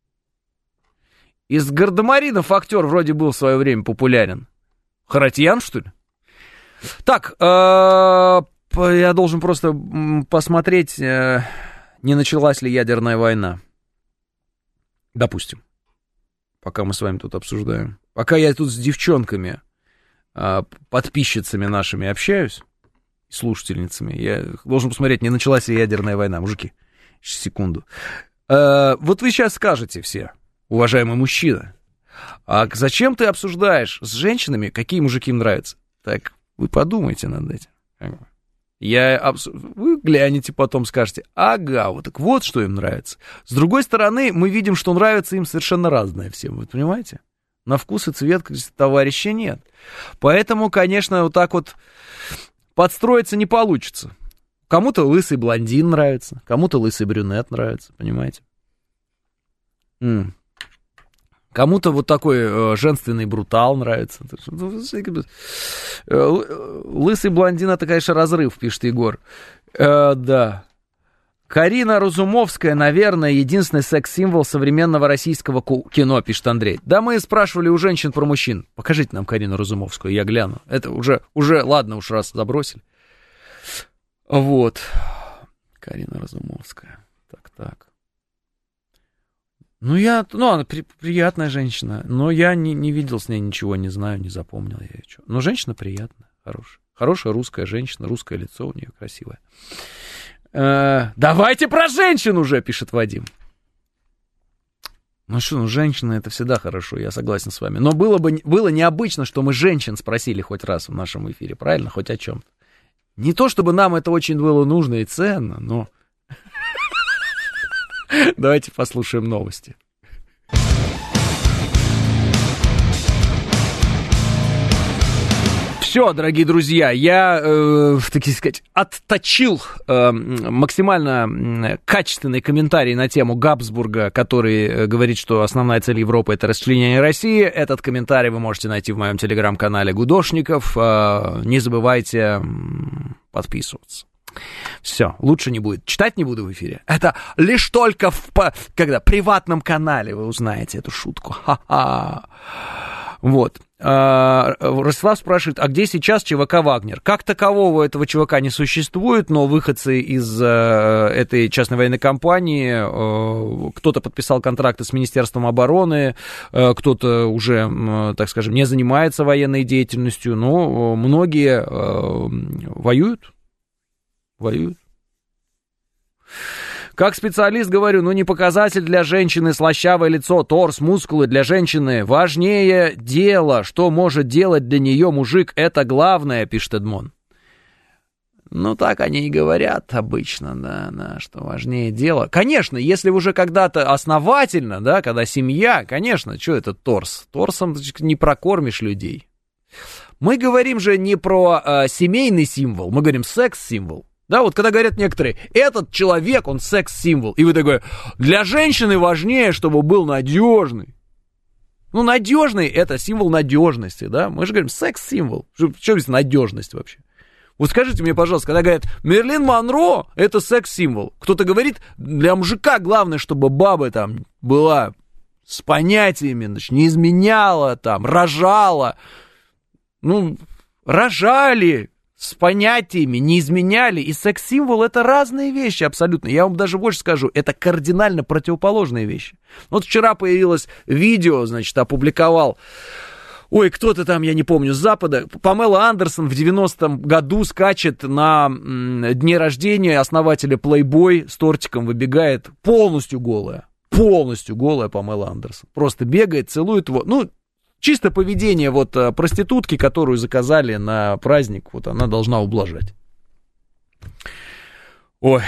Из Гардемаринов актер вроде был в свое время популярен. Харатьян, что ли? Так, я должен просто посмотреть, не началась ли ядерная война. Допустим. Пока мы с вами тут обсуждаем. Пока я тут с девчонками, подписчицами нашими общаюсь, слушательницами, я должен посмотреть, не началась ли ядерная война. Мужики, секунду. Вот вы сейчас скажете все, уважаемый мужчина, а зачем ты обсуждаешь с женщинами, какие мужики им нравятся? Так, вы подумайте над этим. Вы глянете, потом скажете, ага, вот так вот, что им нравится. С другой стороны, мы видим, что нравится им совершенно разное всем, вы понимаете? На вкус и цвет, как товарища, нет. Поэтому, конечно, вот так вот подстроиться не получится. Кому-то лысый блондин нравится, кому-то лысый брюнет нравится, понимаете? Кому-то вот такой женственный брутал нравится. Лысый блондин — это, конечно, разрыв, пишет Егор. Да. Карина Разумовская, наверное, единственный секс-символ современного российского кино, пишет Андрей. Да, мы спрашивали у женщин про мужчин. Покажите нам Карину Разумовскую, я гляну. Это уже ладно, уж раз забросили. Вот. Карина Разумовская. Так. Она приятная женщина, но я не видел с ней ничего, не знаю, не запомнил я ее. Но женщина приятная, хорошая. Хорошая русская женщина, русское лицо у нее красивое. Давайте про женщин уже, пишет Вадим. Женщины это всегда хорошо, я согласен с вами. Но было необычно, что мы женщин спросили хоть раз в нашем эфире, правильно? Хоть о чем-то. Не то, чтобы нам это очень было нужно и ценно, но... Давайте послушаем новости. Все, дорогие друзья, я, так сказать, отточил максимально качественный комментарий на тему Габсбурга, который говорит, что основная цель Европы — это расчленение России. Этот комментарий вы можете найти в моем телеграм-канале Гудошников. Не забывайте подписываться. Все, лучше не будет. Читать не буду в эфире. Это лишь только в приватном канале вы узнаете эту шутку. Ха-ха. Вот. Ростислав спрашивает, а где сейчас ЧВК «Вагнер»? Как такового этого ЧВК не существует, но выходцы из этой частной военной компании, кто-то подписал контракты с Министерством обороны, кто-то уже, так скажем, не занимается военной деятельностью, но многие воюют. Как специалист говорю, не показатель для женщины слащавое лицо, торс, мускулы для женщины. Важнее дело, что может делать для нее мужик, это главное, пишет Эдмон. Так они и говорят обычно, да, что важнее дело. Конечно, если уже когда-то основательно, да, когда семья, конечно, что это торс? Торсом не прокормишь людей. Мы говорим же не про семейный символ, мы говорим секс-символ. Да, вот когда говорят некоторые, этот человек, он секс-символ. И вы такой, для женщины важнее, чтобы был надежный. Надежный — это символ надежности, да. Мы же говорим секс-символ. Что здесь надежность вообще? Вот скажите мне, пожалуйста, когда говорят, Мерлин Монро — это секс-символ. Кто-то говорит, для мужика главное, чтобы баба там была с понятиями, значит, не изменяла там, рожала. Рожали с понятиями, не изменяли, и секс-символ — это разные вещи абсолютно. Я вам даже больше скажу, это кардинально противоположные вещи. Вот вчера появилось видео, значит, опубликовал Ой, кто-то там, я не помню, с Запада. Памела Андерсон в 90-м году скачет на дне рождения основателя Playboy с тортиком, выбегает полностью голая. Полностью голая Памела Андерсон. Просто бегает, целует его. Ну, чисто поведение вот проститутки, которую заказали на праздник, вот она должна ублажать. Ой,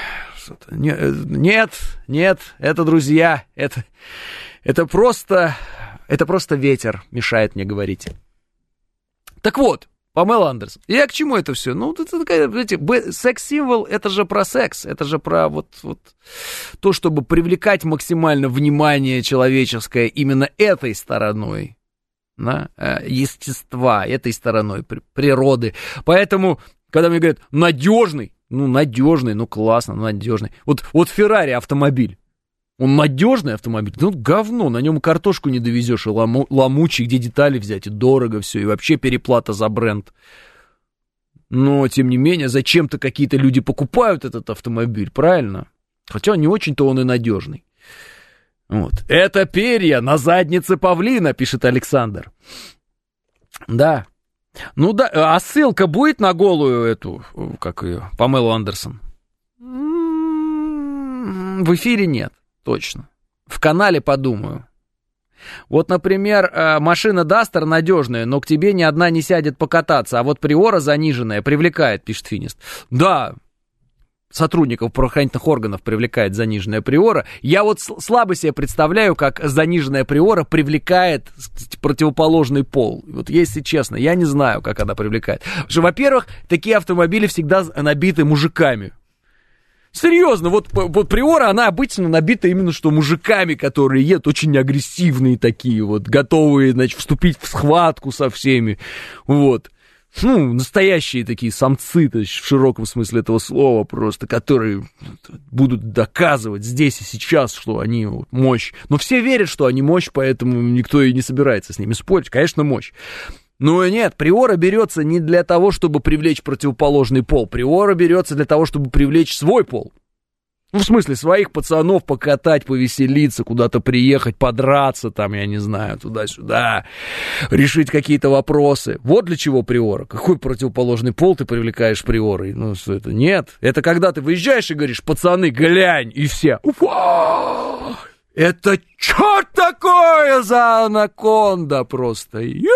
нет, это, друзья, это просто ветер мешает мне говорить. Так вот, Памела Андерсон. Я к чему это все? Ну, это такая, знаете, секс-символ, это же про секс, это же про вот то, чтобы привлекать максимально внимание человеческое именно этой стороной, да, естества, этой стороной природы. Поэтому, когда мне говорят, надежный, ну классно, надежный. Вот Феррари автомобиль. Он надежный автомобиль, ну говно, на нем картошку не довезешь, и ломучий, где детали взять, и дорого все, и вообще переплата за бренд. Но, тем не менее, зачем-то какие-то люди покупают этот автомобиль, правильно? Хотя не очень-то он и надежный. Вот. Это перья на заднице павлина, пишет Александр. Да. Ну да, а ссылка будет на голую эту, как ее, Памелу Андерсон? В эфире нет. Точно. В канале подумаю. Вот, например, машина Дастер надежная, но к тебе ни одна не сядет покататься, а вот Приора заниженная привлекает, пишет Финист. Да, сотрудников правоохранительных органов привлекает заниженная Приора. Я вот слабо себе представляю, как заниженная Приора привлекает противоположный пол. Вот если честно, я не знаю, как она привлекает. Потому что, во-первых, такие автомобили всегда набиты мужиками. Серьезно, вот Приора, она обычно набита именно что мужиками, которые едут, очень агрессивные такие вот, готовые, значит, вступить в схватку со всеми, вот. Ну, настоящие такие самцы, то есть в широком смысле этого слова просто, которые будут доказывать здесь и сейчас, что они вот, мощь. Но все верят, что они мощь, поэтому никто и не собирается с ними спорить. Конечно, мощь. Но нет, Приора берется не для того, чтобы привлечь противоположный пол. Приора берется для того, чтобы привлечь свой пол. Ну, в смысле, своих пацанов покатать, повеселиться, куда-то приехать, подраться там, я не знаю, туда-сюда, решить какие-то вопросы. Вот для чего Приора. Какой противоположный пол ты привлекаешь Приорой? Ну, что это? Нет. Это когда ты выезжаешь и говоришь, пацаны, глянь, и все. Уфа! Это что такое за анаконда просто?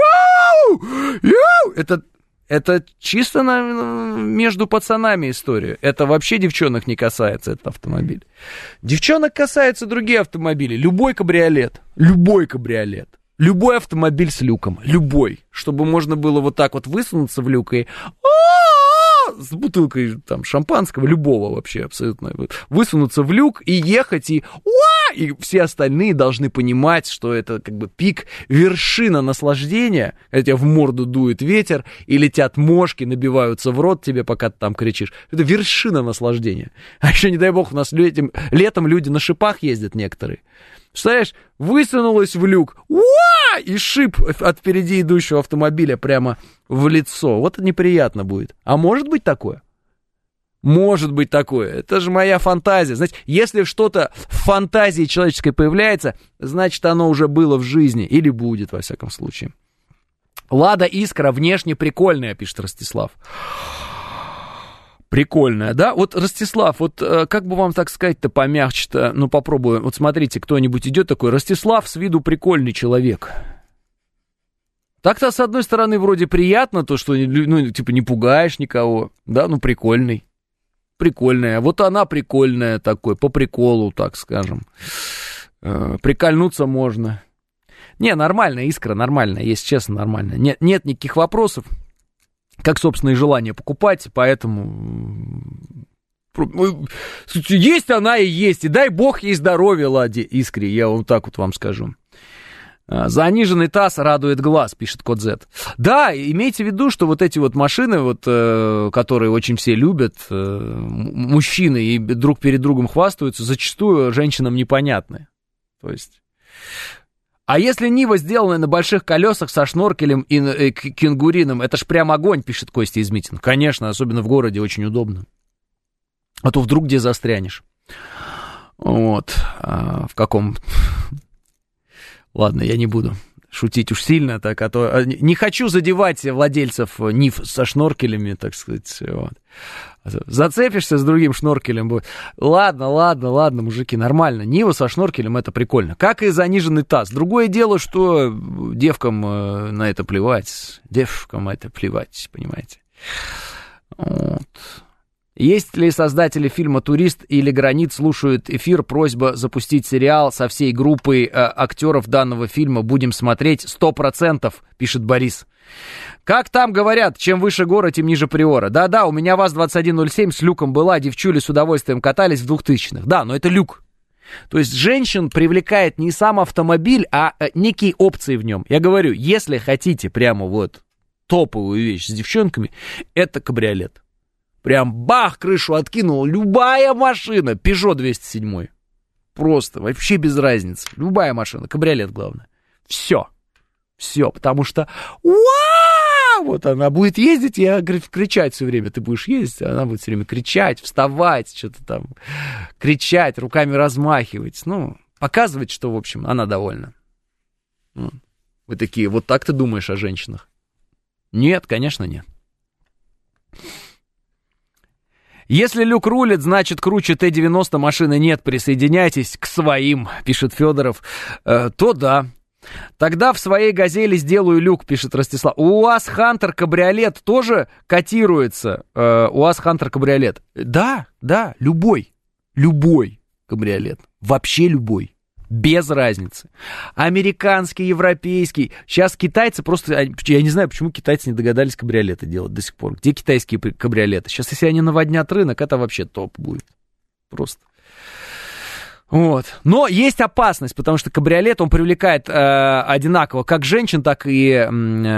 Это чисто между пацанами история. Это вообще девчонок не касается, этот автомобиль. Девчонок касаются другие автомобили. Любой кабриолет. Любой автомобиль с люком. Любой. Чтобы можно было вот так вот высунуться в люк и... с бутылкой там шампанского, любого вообще абсолютно, высунуться в люк и ехать, и все остальные должны понимать, что это как бы пик, вершина наслаждения, когда тебя в морду дует ветер, и летят мошки, набиваются в рот тебе, пока ты там кричишь. Это вершина наслаждения. А еще, не дай бог, у нас летом люди на шипах ездят некоторые. Представляешь, высунулась в люк, и шип от впереди идущего автомобиля прямо в лицо. Вот это неприятно будет. А может быть такое? Может быть такое. Это же моя фантазия. Знаете, если что-то в фантазии человеческой появляется, значит, оно уже было в жизни. Или будет, во всяком случае. Лада Искра внешне прикольная, пишет Ростислав. Прикольная, да? Вот, Ростислав, вот как бы вам так сказать-то помягче-то, ну, попробую. Вот смотрите, кто-нибудь идет такой, Ростислав с виду прикольный человек. Так-то, с одной стороны, вроде приятно, то, что, ну, типа, не пугаешь никого, да, ну, прикольный. Прикольная. Вот она прикольная такой, по приколу, так скажем. Прикольнуться можно. Не, нормальная Искра, нормальная, если честно, нормальная. Нет никаких вопросов. Как, собственно, и желание покупать, поэтому... Есть она и есть, и дай бог ей здоровья, Ладе Искре, я вот так вот вам скажу. Заниженный таз радует глаз, пишет Код Z. Да, имейте в виду, что вот эти вот машины, вот, которые очень все любят, мужчины и друг перед другом хвастаются, зачастую женщинам непонятны. То есть... А если Нива, сделанная на больших колесах со шноркелем и кенгурином, это ж прям огонь, пишет Костя Измитин. Конечно, особенно в городе очень удобно. А то вдруг где застрянешь. Вот. В каком... Ладно, я не буду. шутить уж сильно так, а то... Не хочу задевать владельцев Нив со шноркелями, так сказать, вот. Зацепишься с другим шноркелем будет. Ладно, мужики, нормально. Нива со шноркелем — это прикольно. Как и заниженный таз. Другое дело, что девкам на это плевать. Девкам это плевать, понимаете. Вот. Есть ли создатели фильма «Турист» или «Гранит» слушают эфир? Просьба запустить сериал со всей группой актеров данного фильма. Будем смотреть 100%, пишет Борис. Как там говорят, чем выше гора, тем ниже приора. Да-да, у меня ВАЗ-2107 с люком была, девчули с удовольствием катались в 2000-х. Да, но это люк. То есть женщин привлекает не сам автомобиль, а некие опции в нем. Я говорю, если хотите прямо вот топовую вещь с девчонками, это кабриолет. Прям бах, крышу откинул. Любая машина. Peugeot 207. Просто, вообще без разницы. Любая машина. Кабриолет, главное. Все. Потому что... Вот она будет ездить, я, говорит, кричать все время. Ты будешь ездить, она будет все время кричать, вставать, что-то там, кричать, руками размахивать. Ну, показывать, что, в общем, она довольна. Вы такие, вот так ты думаешь о женщинах? Нет, конечно, нет. Если люк рулит, значит круче Т-90 машины нет. Присоединяйтесь к своим, пишет Федоров. То да. Тогда в своей «Газели» сделаю люк, пишет Ростислав. УАЗ Хантер кабриолет тоже котируется. УАЗ Хантер кабриолет. Да, любой кабриолет. Вообще любой. Без разницы. Американский, европейский. Сейчас китайцы просто... Я не знаю, почему китайцы не догадались кабриолеты делать до сих пор. Где китайские кабриолеты? Сейчас, если они наводнят рынок, это вообще топ будет. Просто. Вот. Но есть опасность, потому что кабриолет, он привлекает одинаково как женщин, так и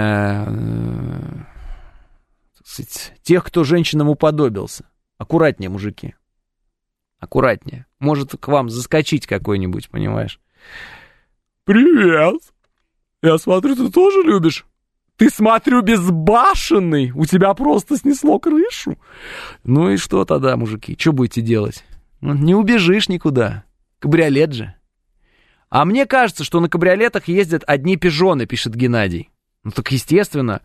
тех, кто женщинам уподобился. Аккуратнее, мужики. Аккуратнее. Может к вам заскочить какой-нибудь, понимаешь? Привет! Я смотрю, ты тоже любишь? Ты, смотрю, безбашенный! У тебя просто снесло крышу. Ну и что тогда, мужики? Что будете делать? Не убежишь никуда. Кабриолет же. А мне кажется, что на кабриолетах ездят одни пижоны, пишет Геннадий. Ну так естественно.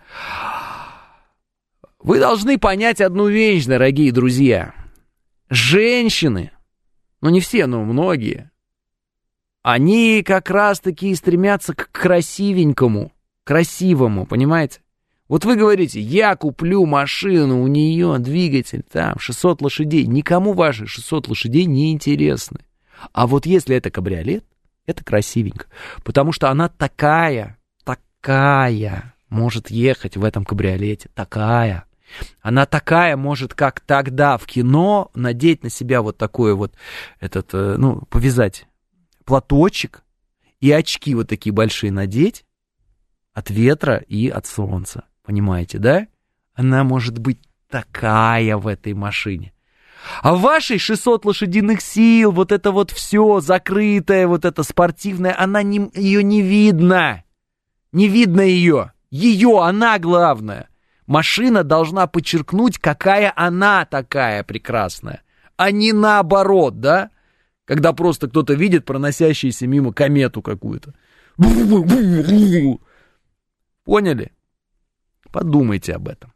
Вы должны понять одну вещь, дорогие друзья. Женщины, ну не все, но многие, они как раз-таки стремятся к красивенькому, красивому, понимаете? Вот вы говорите, я куплю машину, у нее двигатель, там, 600 лошадей. Никому ваши 600 лошадей не интересны. А вот если это кабриолет, это красивенько. Потому что она такая, может ехать в этом кабриолете, такая. Она такая может, как тогда в кино, надеть на себя вот такой вот, повязать платочек и очки вот такие большие надеть от ветра и от солнца. Понимаете, да? Она может быть такая в этой машине. А в вашей 600 лошадиных сил, вот это вот все закрытое, вот это спортивное, ее не видно. Не видно ее. Она главная. Машина должна подчеркнуть, какая она такая прекрасная, а не наоборот, да? Когда просто кто-то видит проносящуюся мимо комету какую-то. Поняли? Подумайте об этом.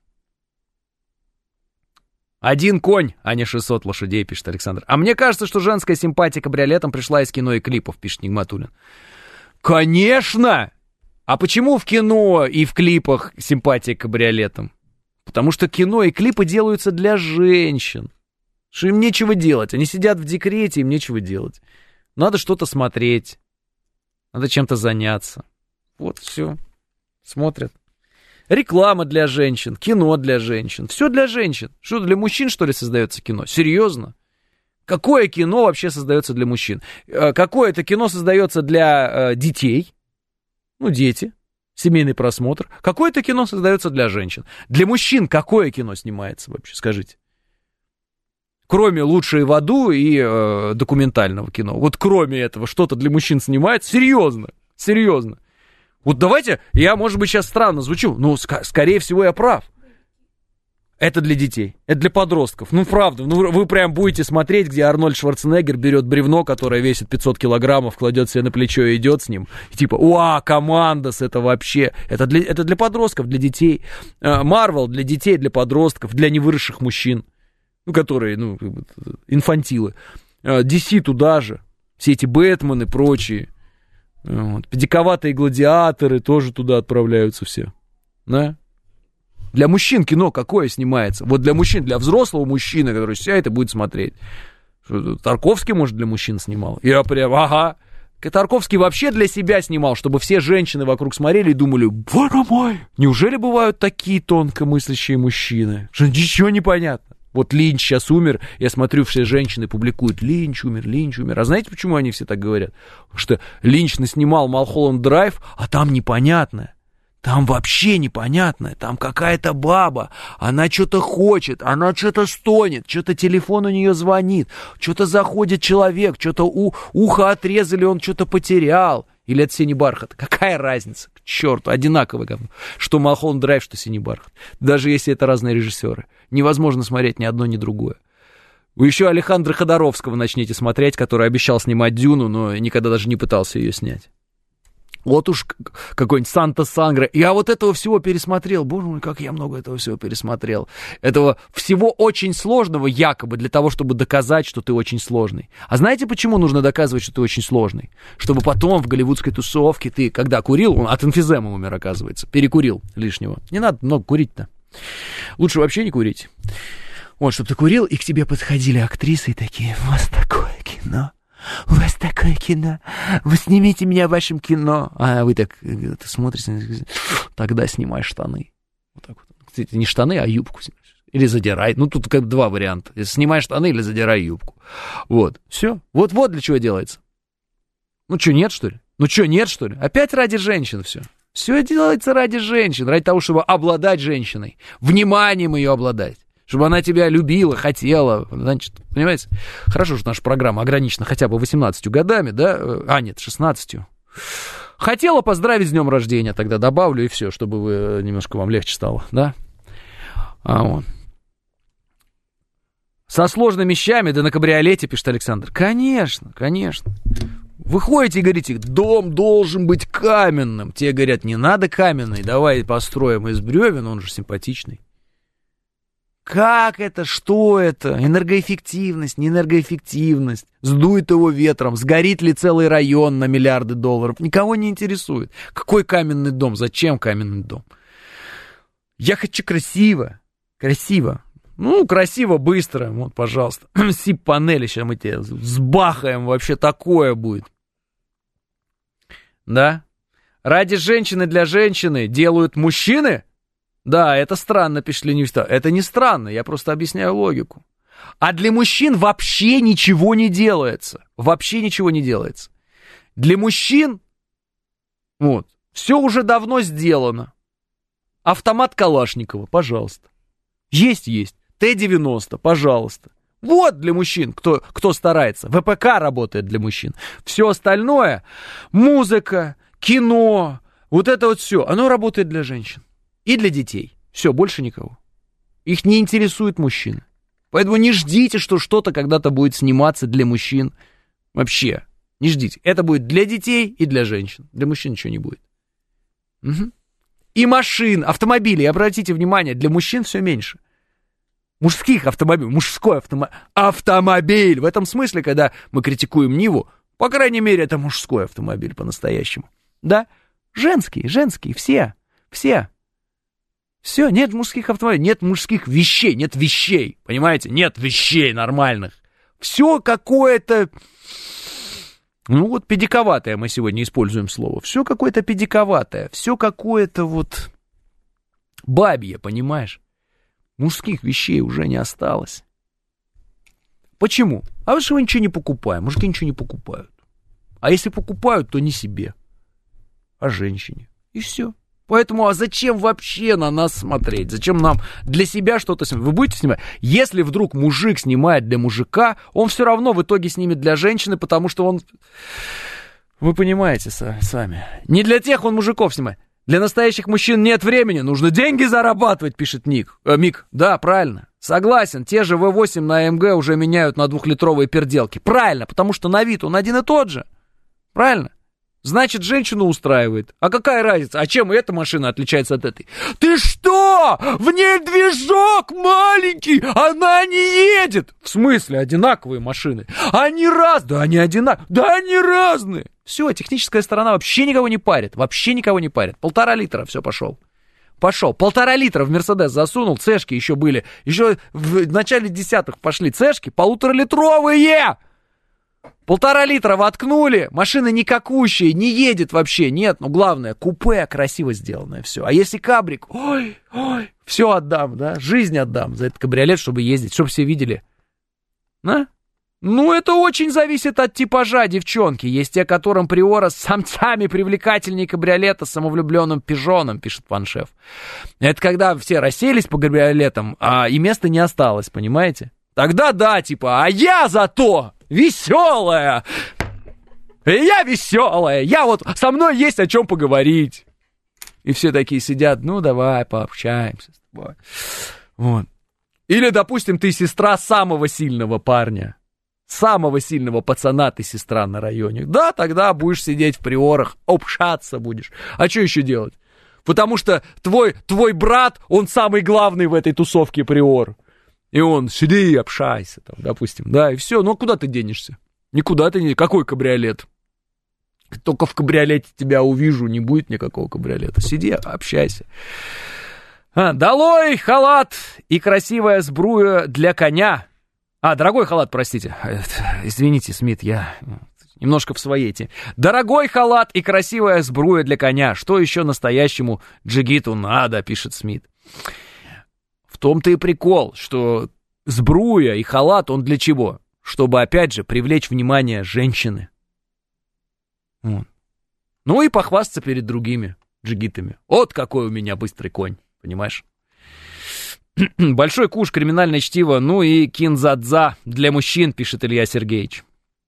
Один конь, а не 600 лошадей, пишет Александр. А мне кажется, что женская симпатия к кабриолетам пришла из кино и клипов, пишет Нигматуллин. Конечно! А почему в кино и в клипах симпатия к кабриолетам? Потому что кино и клипы делаются для женщин. Что им нечего делать. Они сидят в декрете, им нечего делать. Надо что-то смотреть. Надо чем-то заняться. Вот, все. Смотрят. Реклама для женщин, кино для женщин. Все для женщин. Что, для мужчин, что ли, создается кино? Серьезно? Какое кино вообще создается для мужчин? Какое-то кино создается для детей? Ну, дети, семейный просмотр. Какое-то кино создается для женщин. Для мужчин какое кино снимается вообще, скажите? Кроме «Лучшее в аду» и документального кино. Вот кроме этого что-то для мужчин снимается? Серьезно. Вот давайте, я, может быть, сейчас странно звучу, но, скорее всего, я прав. Это для детей, это для подростков. Ну, правда, ну, вы прям будете смотреть, где Арнольд Шварценеггер берет бревно, которое весит 500 килограммов, кладет себе на плечо и идет с ним. И типа, уа, командос, это вообще... Это для подростков, для детей. Марвел для детей, для подростков, для невыросших мужчин, ну, которые, ну, инфантилы. DC туда же. Все эти Бэтмены и прочие. Вот. Диковатые гладиаторы тоже туда отправляются все. Да? Для мужчин кино какое снимается? Вот для мужчин, для взрослого мужчины, который сядет и будет смотреть. Тарковский, может, для мужчин снимал? Я прям, ага. Тарковский вообще для себя снимал, чтобы все женщины вокруг смотрели и думали, боже мой, неужели бывают такие тонкомыслящие мужчины? Что ничего не понятно. Вот Линч сейчас умер, я смотрю, все женщины публикуют, Линч умер. А знаете, почему они все так говорят? Потому что Линч наснимал Малхолланд Драйв, а там непонятно. Там вообще непонятно, там какая-то баба, она что-то хочет, она что-то стонет, что-то телефон у нее звонит, что-то заходит человек, что-то ухо отрезали, он что-то потерял. Или это «Синий бархат». Какая разница? К черту, одинаково говно. Что Малхолланд Драйв, что «Синий бархат». Даже если это разные режиссеры. Невозможно смотреть ни одно, ни другое. Вы еще Алехандро Ходоровского начнете смотреть, который обещал снимать «Дюну», но никогда даже не пытался ее снять. Вот уж какой-нибудь Санта Сангра. Я вот этого всего пересмотрел. Боже мой, как я много этого всего пересмотрел. Этого всего очень сложного якобы для того, чтобы доказать, что ты очень сложный. А знаете, почему нужно доказывать, что ты очень сложный? Чтобы потом в голливудской тусовке ты, когда курил, он от эмфиземы умер, оказывается, перекурил лишнего. Не надо много курить-то. Лучше вообще не курить. Вот, чтобы ты курил, и к тебе подходили актрисы и такие, у вас такое кино. У вас такое кино, вы снимите меня в вашем кино. А вы так, ты смотришь, тогда снимай штаны. Вот так вот. Кстати, не штаны, а юбку снимаешь. Или задирай. Ну, тут как два варианта. Снимай штаны или задирай юбку. Вот, все. Вот для чего делается. Ну, что, нет, что ли? Опять ради женщин все. Все делается ради женщин, ради того, чтобы обладать женщиной. Вниманием ее обладать. Чтобы она тебя любила, хотела, значит, понимаете? Хорошо, что наша программа ограничена хотя бы 18 годами, да? 16. Хотела поздравить с днем рождения, тогда добавлю и все, чтобы вы, немножко вам легче стало, да? Вот. Со сложными вещами, да на кабриолете, пишет Александр. Конечно. Вы ходите и говорите, дом должен быть каменным. Те говорят, не надо каменный, давай построим из бревен, он же симпатичный. Как это? Что это? Энергоэффективность, не энергоэффективность. Сдует его ветром, сгорит ли целый район на миллиарды долларов. Никого не интересует. Какой каменный дом? Зачем каменный дом? Я хочу красиво. Ну, красиво, быстро. Вот, пожалуйста. СИП-панели сейчас мы тебе сбахаем. Вообще такое будет. Да? Ради женщины для женщины делают мужчины? Да, это странно, пишет Ленивста. Это не странно, я просто объясняю логику. А для мужчин вообще ничего не делается. Для мужчин, вот, все уже давно сделано. Автомат Калашникова, пожалуйста. Есть. Т-90, пожалуйста. Вот для мужчин, кто старается. ВПК работает для мужчин. Все остальное, музыка, кино, вот это вот все, оно работает для женщин. И для детей. Все, больше никого. Их не интересует мужчина. Поэтому не ждите, что что-то когда-то будет сниматься для мужчин. Вообще, не ждите. Это будет для детей и для женщин. Для мужчин ничего не будет. Угу. И машин, автомобилей, обратите внимание, для мужчин все меньше. Мужских автомобилей, мужской автомобиль. В этом смысле, когда мы критикуем Ниву, по крайней мере, это мужской автомобиль по-настоящему. Да? Женские, все. Все, нет мужских автомобилей, нет мужских вещей, нет вещей, понимаете? Нет вещей нормальных. Все какое-то, ну вот педиковатое мы сегодня используем слово. Все какое-то педиковатое, все какое-то вот бабье, понимаешь? Мужских вещей уже не осталось. Почему? А потому что мы ничего не покупаем, мужики ничего не покупают. А если покупают, то не себе, а женщине. И все. Поэтому, а зачем вообще на нас смотреть? Зачем нам для себя что-то снимать? Вы будете снимать? Если вдруг мужик снимает для мужика, он все равно в итоге снимет для женщины, потому что он... Вы понимаете сами. Не для тех он мужиков снимает. Для настоящих мужчин нет времени, нужно деньги зарабатывать, пишет Мик. Да, правильно. Согласен, те же V8 на AMG уже меняют на 2-литровые перделки. Правильно, потому что на вид он один и тот же. Правильно? Значит, женщину устраивает. А какая разница? А чем эта машина отличается от этой? Ты что? В ней движок маленький, она не едет. В смысле, одинаковые машины? Они разные. Да они одинаковые. Да они разные. Все, техническая сторона вообще никого не парит. Вообще никого не парит. 1,5 литра, все, пошел. 1,5 литра в Мерседес засунул, цешки еще были. Еще в начале десятых пошли цешки, 1,5-литровые. 1,5 литра воткнули, машина никакущая, не едет вообще, нет, ну главное, купе красиво сделанное, все. А если кабрик, ой, все отдам, да, жизнь отдам за этот кабриолет, чтобы ездить, чтобы все видели. А? Ну, это очень зависит от типажа девчонки. Есть те, которым приора с самцами привлекательнее кабриолета с самовлюбленным пижоном, пишет Паншеф. Это когда все расселись по кабриолетам, и места не осталось, понимаете? Тогда да, типа, а я зато веселая. Я веселая. Я вот, со мной есть о чем поговорить. И все такие сидят, ну, давай пообщаемся с тобой. Вот. Или, допустим, ты сестра самого сильного парня. Самого сильного пацана ты сестра на районе. Да, тогда будешь сидеть в приорах, общаться будешь. А что еще делать? Потому что твой брат, он самый главный в этой тусовке приор. И он, сиди и общайся, там, допустим. Да, и все. Ну, а куда ты денешься? Никуда ты не... Какой кабриолет? Только в кабриолете тебя увижу, не будет никакого кабриолета. Сиди, общайся. Долой халат и красивая сбруя для коня. Дорогой халат, простите. Извините, Смит, я немножко в своей теме. Дорогой халат и красивая сбруя для коня. Что еще настоящему джигиту надо, пишет Смит. В том-то и прикол, что сбруя и халат, он для чего? Чтобы, опять же, привлечь внимание женщины. Ну и похвастаться перед другими джигитами. Вот какой у меня быстрый конь, понимаешь? Большой куш, криминальное чтиво, ну и кинзадза для мужчин, пишет Илья Сергеевич.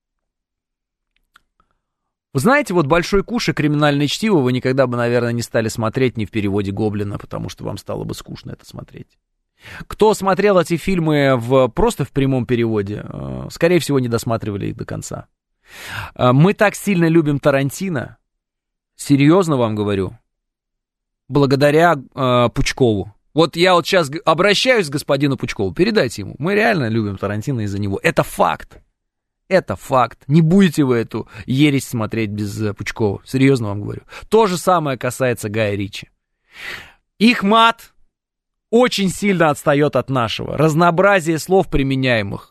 Вы знаете, вот «Большой куш» и «Криминальное чтиво» вы никогда бы, наверное, не стали смотреть ни в переводе Гоблина, потому что вам стало бы скучно это смотреть. Кто смотрел эти фильмы просто в прямом переводе, скорее всего, не досматривали их до конца. Мы так сильно любим Тарантино, серьезно вам говорю, благодаря Пучкову. Вот я вот сейчас обращаюсь к господину Пучкову, передайте ему, мы реально любим Тарантино из-за него. Это факт. Это факт. Не будете вы эту ересь смотреть без Пучкова. Серьезно вам говорю. То же самое касается Гая Ричи. Их мат очень сильно отстает от нашего. Разнообразие слов, применяемых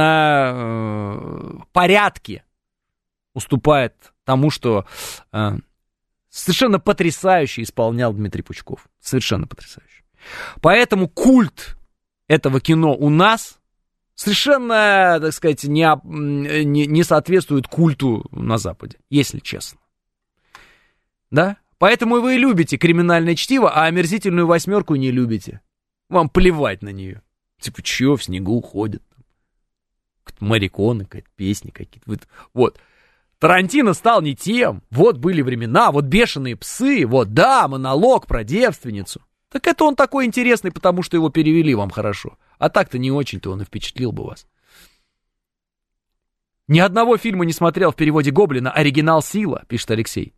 на порядке, уступает тому, что совершенно потрясающе исполнял Дмитрий Пучков. Совершенно потрясающе. Поэтому культ этого кино у нас совершенно, так сказать, не соответствует культу на Западе, если честно. Да? Поэтому вы и любите «Криминальное чтиво», а «Омерзительную восьмерку» не любите. Вам плевать на нее. Типа, чё, в снегу ходят? Мариконы, какие-то песни какие-то. Вот. Тарантино стал не тем. Вот были времена, вот «Бешеные псы», вот, да, монолог про девственницу. Так это он такой интересный, потому что его перевели вам хорошо. А так-то не очень-то он и впечатлил бы вас. Ни одного фильма не смотрел в переводе Гоблина. Оригинал «Сила», пишет Алексей.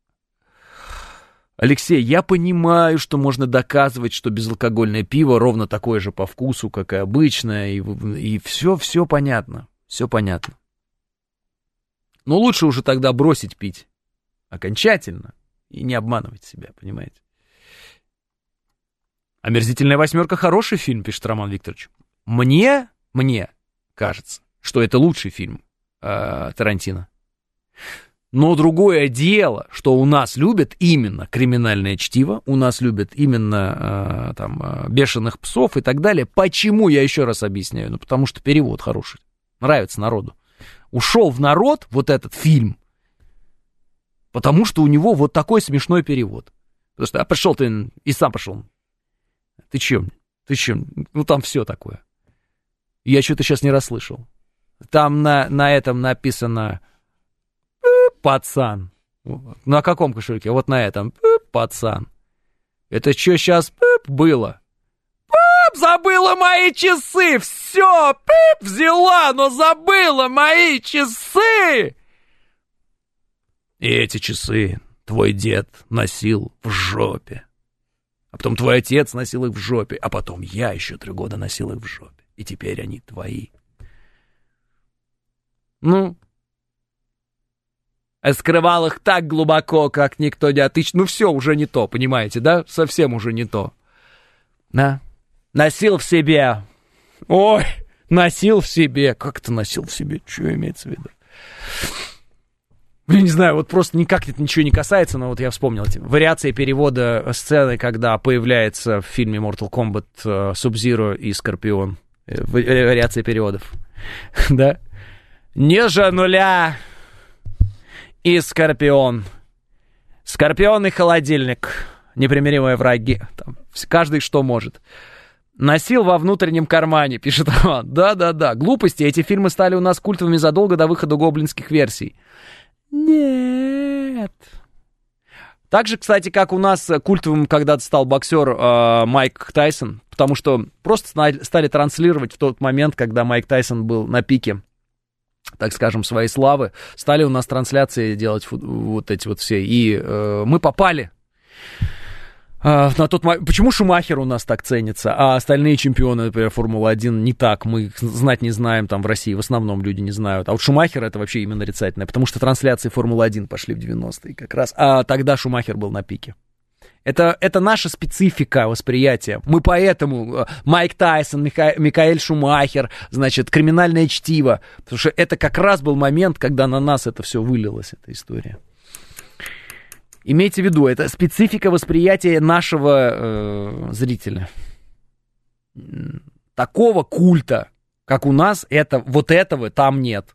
Алексей, я понимаю, что можно доказывать, что безалкогольное пиво ровно такое же по вкусу, как и обычное, и все понятно. Все понятно. Но лучше уже тогда бросить пить окончательно и не обманывать себя, понимаете? «Омерзительная восьмерка» хороший фильм, пишет Роман Викторович. Мне кажется, что это лучший фильм Тарантино. Но другое дело, что у нас любят именно «Криминальное чтиво», у нас любят именно «Бешеных псов» и так далее. Почему, я еще раз объясняю? Ну, потому что перевод хороший, нравится народу. Ушел в народ вот этот фильм, потому что у него вот такой смешной перевод. Потому что, пришел ты и сам пошел. Ты чем? Ну, там все такое. Я что-то сейчас не расслышал. Там на этом написано «пацан». На каком кошельке? Вот на этом. пацан. Это что сейчас было? Забыла мои часы! Все! Взяла, но забыла мои часы! И эти часы твой дед носил в жопе. А потом твой отец носил их в жопе. А потом я еще 3 года носил их в жопе. И теперь они твои. Ну... скрывал их так глубоко, как никто не отыщет. Ну все, уже не то, понимаете, да? Совсем уже не то. Да? Носил в себе. Ой, носил в себе. Как это носил в себе? Что имеется в виду? Я не знаю, вот просто никак это ничего не касается, но вот я вспомнил эти вариации перевода сцены, когда появляется в фильме Mortal Kombat Sub-Zero и Скорпион. Вариации переводов. Да? Ниже нуля и Скорпион. Скорпион и холодильник. Непримиримые враги. Там, каждый что может. Носил во внутреннем кармане, пишет Роман. Да-да-да. Глупости. Эти фильмы стали у нас культовыми задолго до выхода гоблинских версий. Нет. Так же, кстати, как у нас культовым когда-то стал боксер Майк Тайсон, потому что просто стали транслировать в тот момент, когда Майк Тайсон был на пике, так скажем, своей славы, стали у нас трансляции делать вот эти вот все, и мы попали на тот момент. Почему Шумахер у нас так ценится, а остальные чемпионы, например, Формулы-1 не так, мы их знать не знаем, там в России в основном люди не знают, а вот Шумахер это вообще именно нарицательное, потому что трансляции Формулы-1 пошли в 90-е как раз, а тогда Шумахер был на пике. Это наша специфика восприятия. Мы поэтому Майк Тайсон, Микаэль Шумахер, значит, криминальное чтиво. Потому что это как раз был момент, когда на нас это все вылилось, эта история. Имейте в виду, это специфика восприятия нашего зрителя. Такого культа, как у нас, вот этого там нет.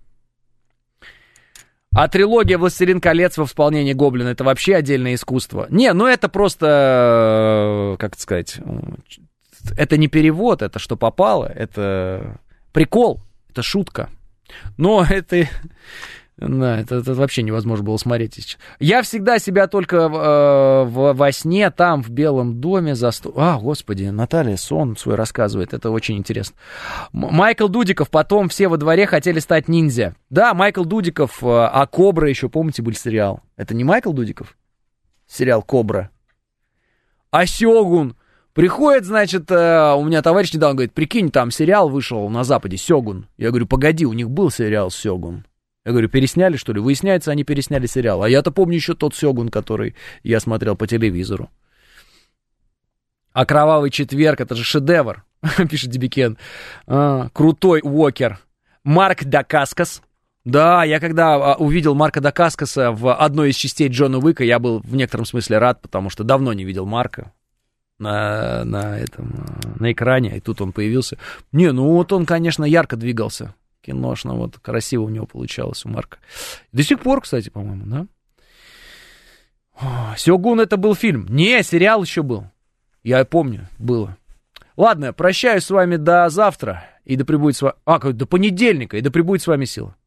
А трилогия «Властелин колец» во исполнении Гоблина — это вообще отдельное искусство. Не, ну это просто, как это сказать, это не перевод, это что попало, это прикол, это шутка. Но это... Да, это вообще невозможно было смотреть сейчас. Я всегда себя только во сне, там, в Белом доме Господи, Наталья сон свой рассказывает, это очень интересно. Майкл Дудиков, потом все во дворе хотели стать ниндзя. Да, Майкл Дудиков, а Кобра еще, помните, был сериал? Это не Майкл Дудиков? Сериал Кобра. А Сёгун? Приходит, значит, у меня товарищ недавно говорит, прикинь, там сериал вышел на Западе, Сёгун. Я говорю, погоди, у них был сериал Сёгун. Я говорю, пересняли, что ли? Выясняется, они пересняли сериал. А я-то помню еще тот Сёгун, который я смотрел по телевизору. А «Кровавый четверг» — это же шедевр, пишет Дебикен. Крутой Уокер. Марк Дакаскас. Да, я когда увидел Марка Дакаскаса в одной из частей Джона Уика, я был в некотором смысле рад, потому что давно не видел Марка на экране, и тут он появился. Не, ну вот он, конечно, ярко двигался. Киношно, вот, красиво у него получалось, у Марка. До сих пор, кстати, по-моему, да? Сёгун — это был фильм. Не, сериал еще был. Я помню, было. Ладно, прощаюсь с вами до завтра, и да пребудет с вами... до понедельника, и да пребудет с вами сила.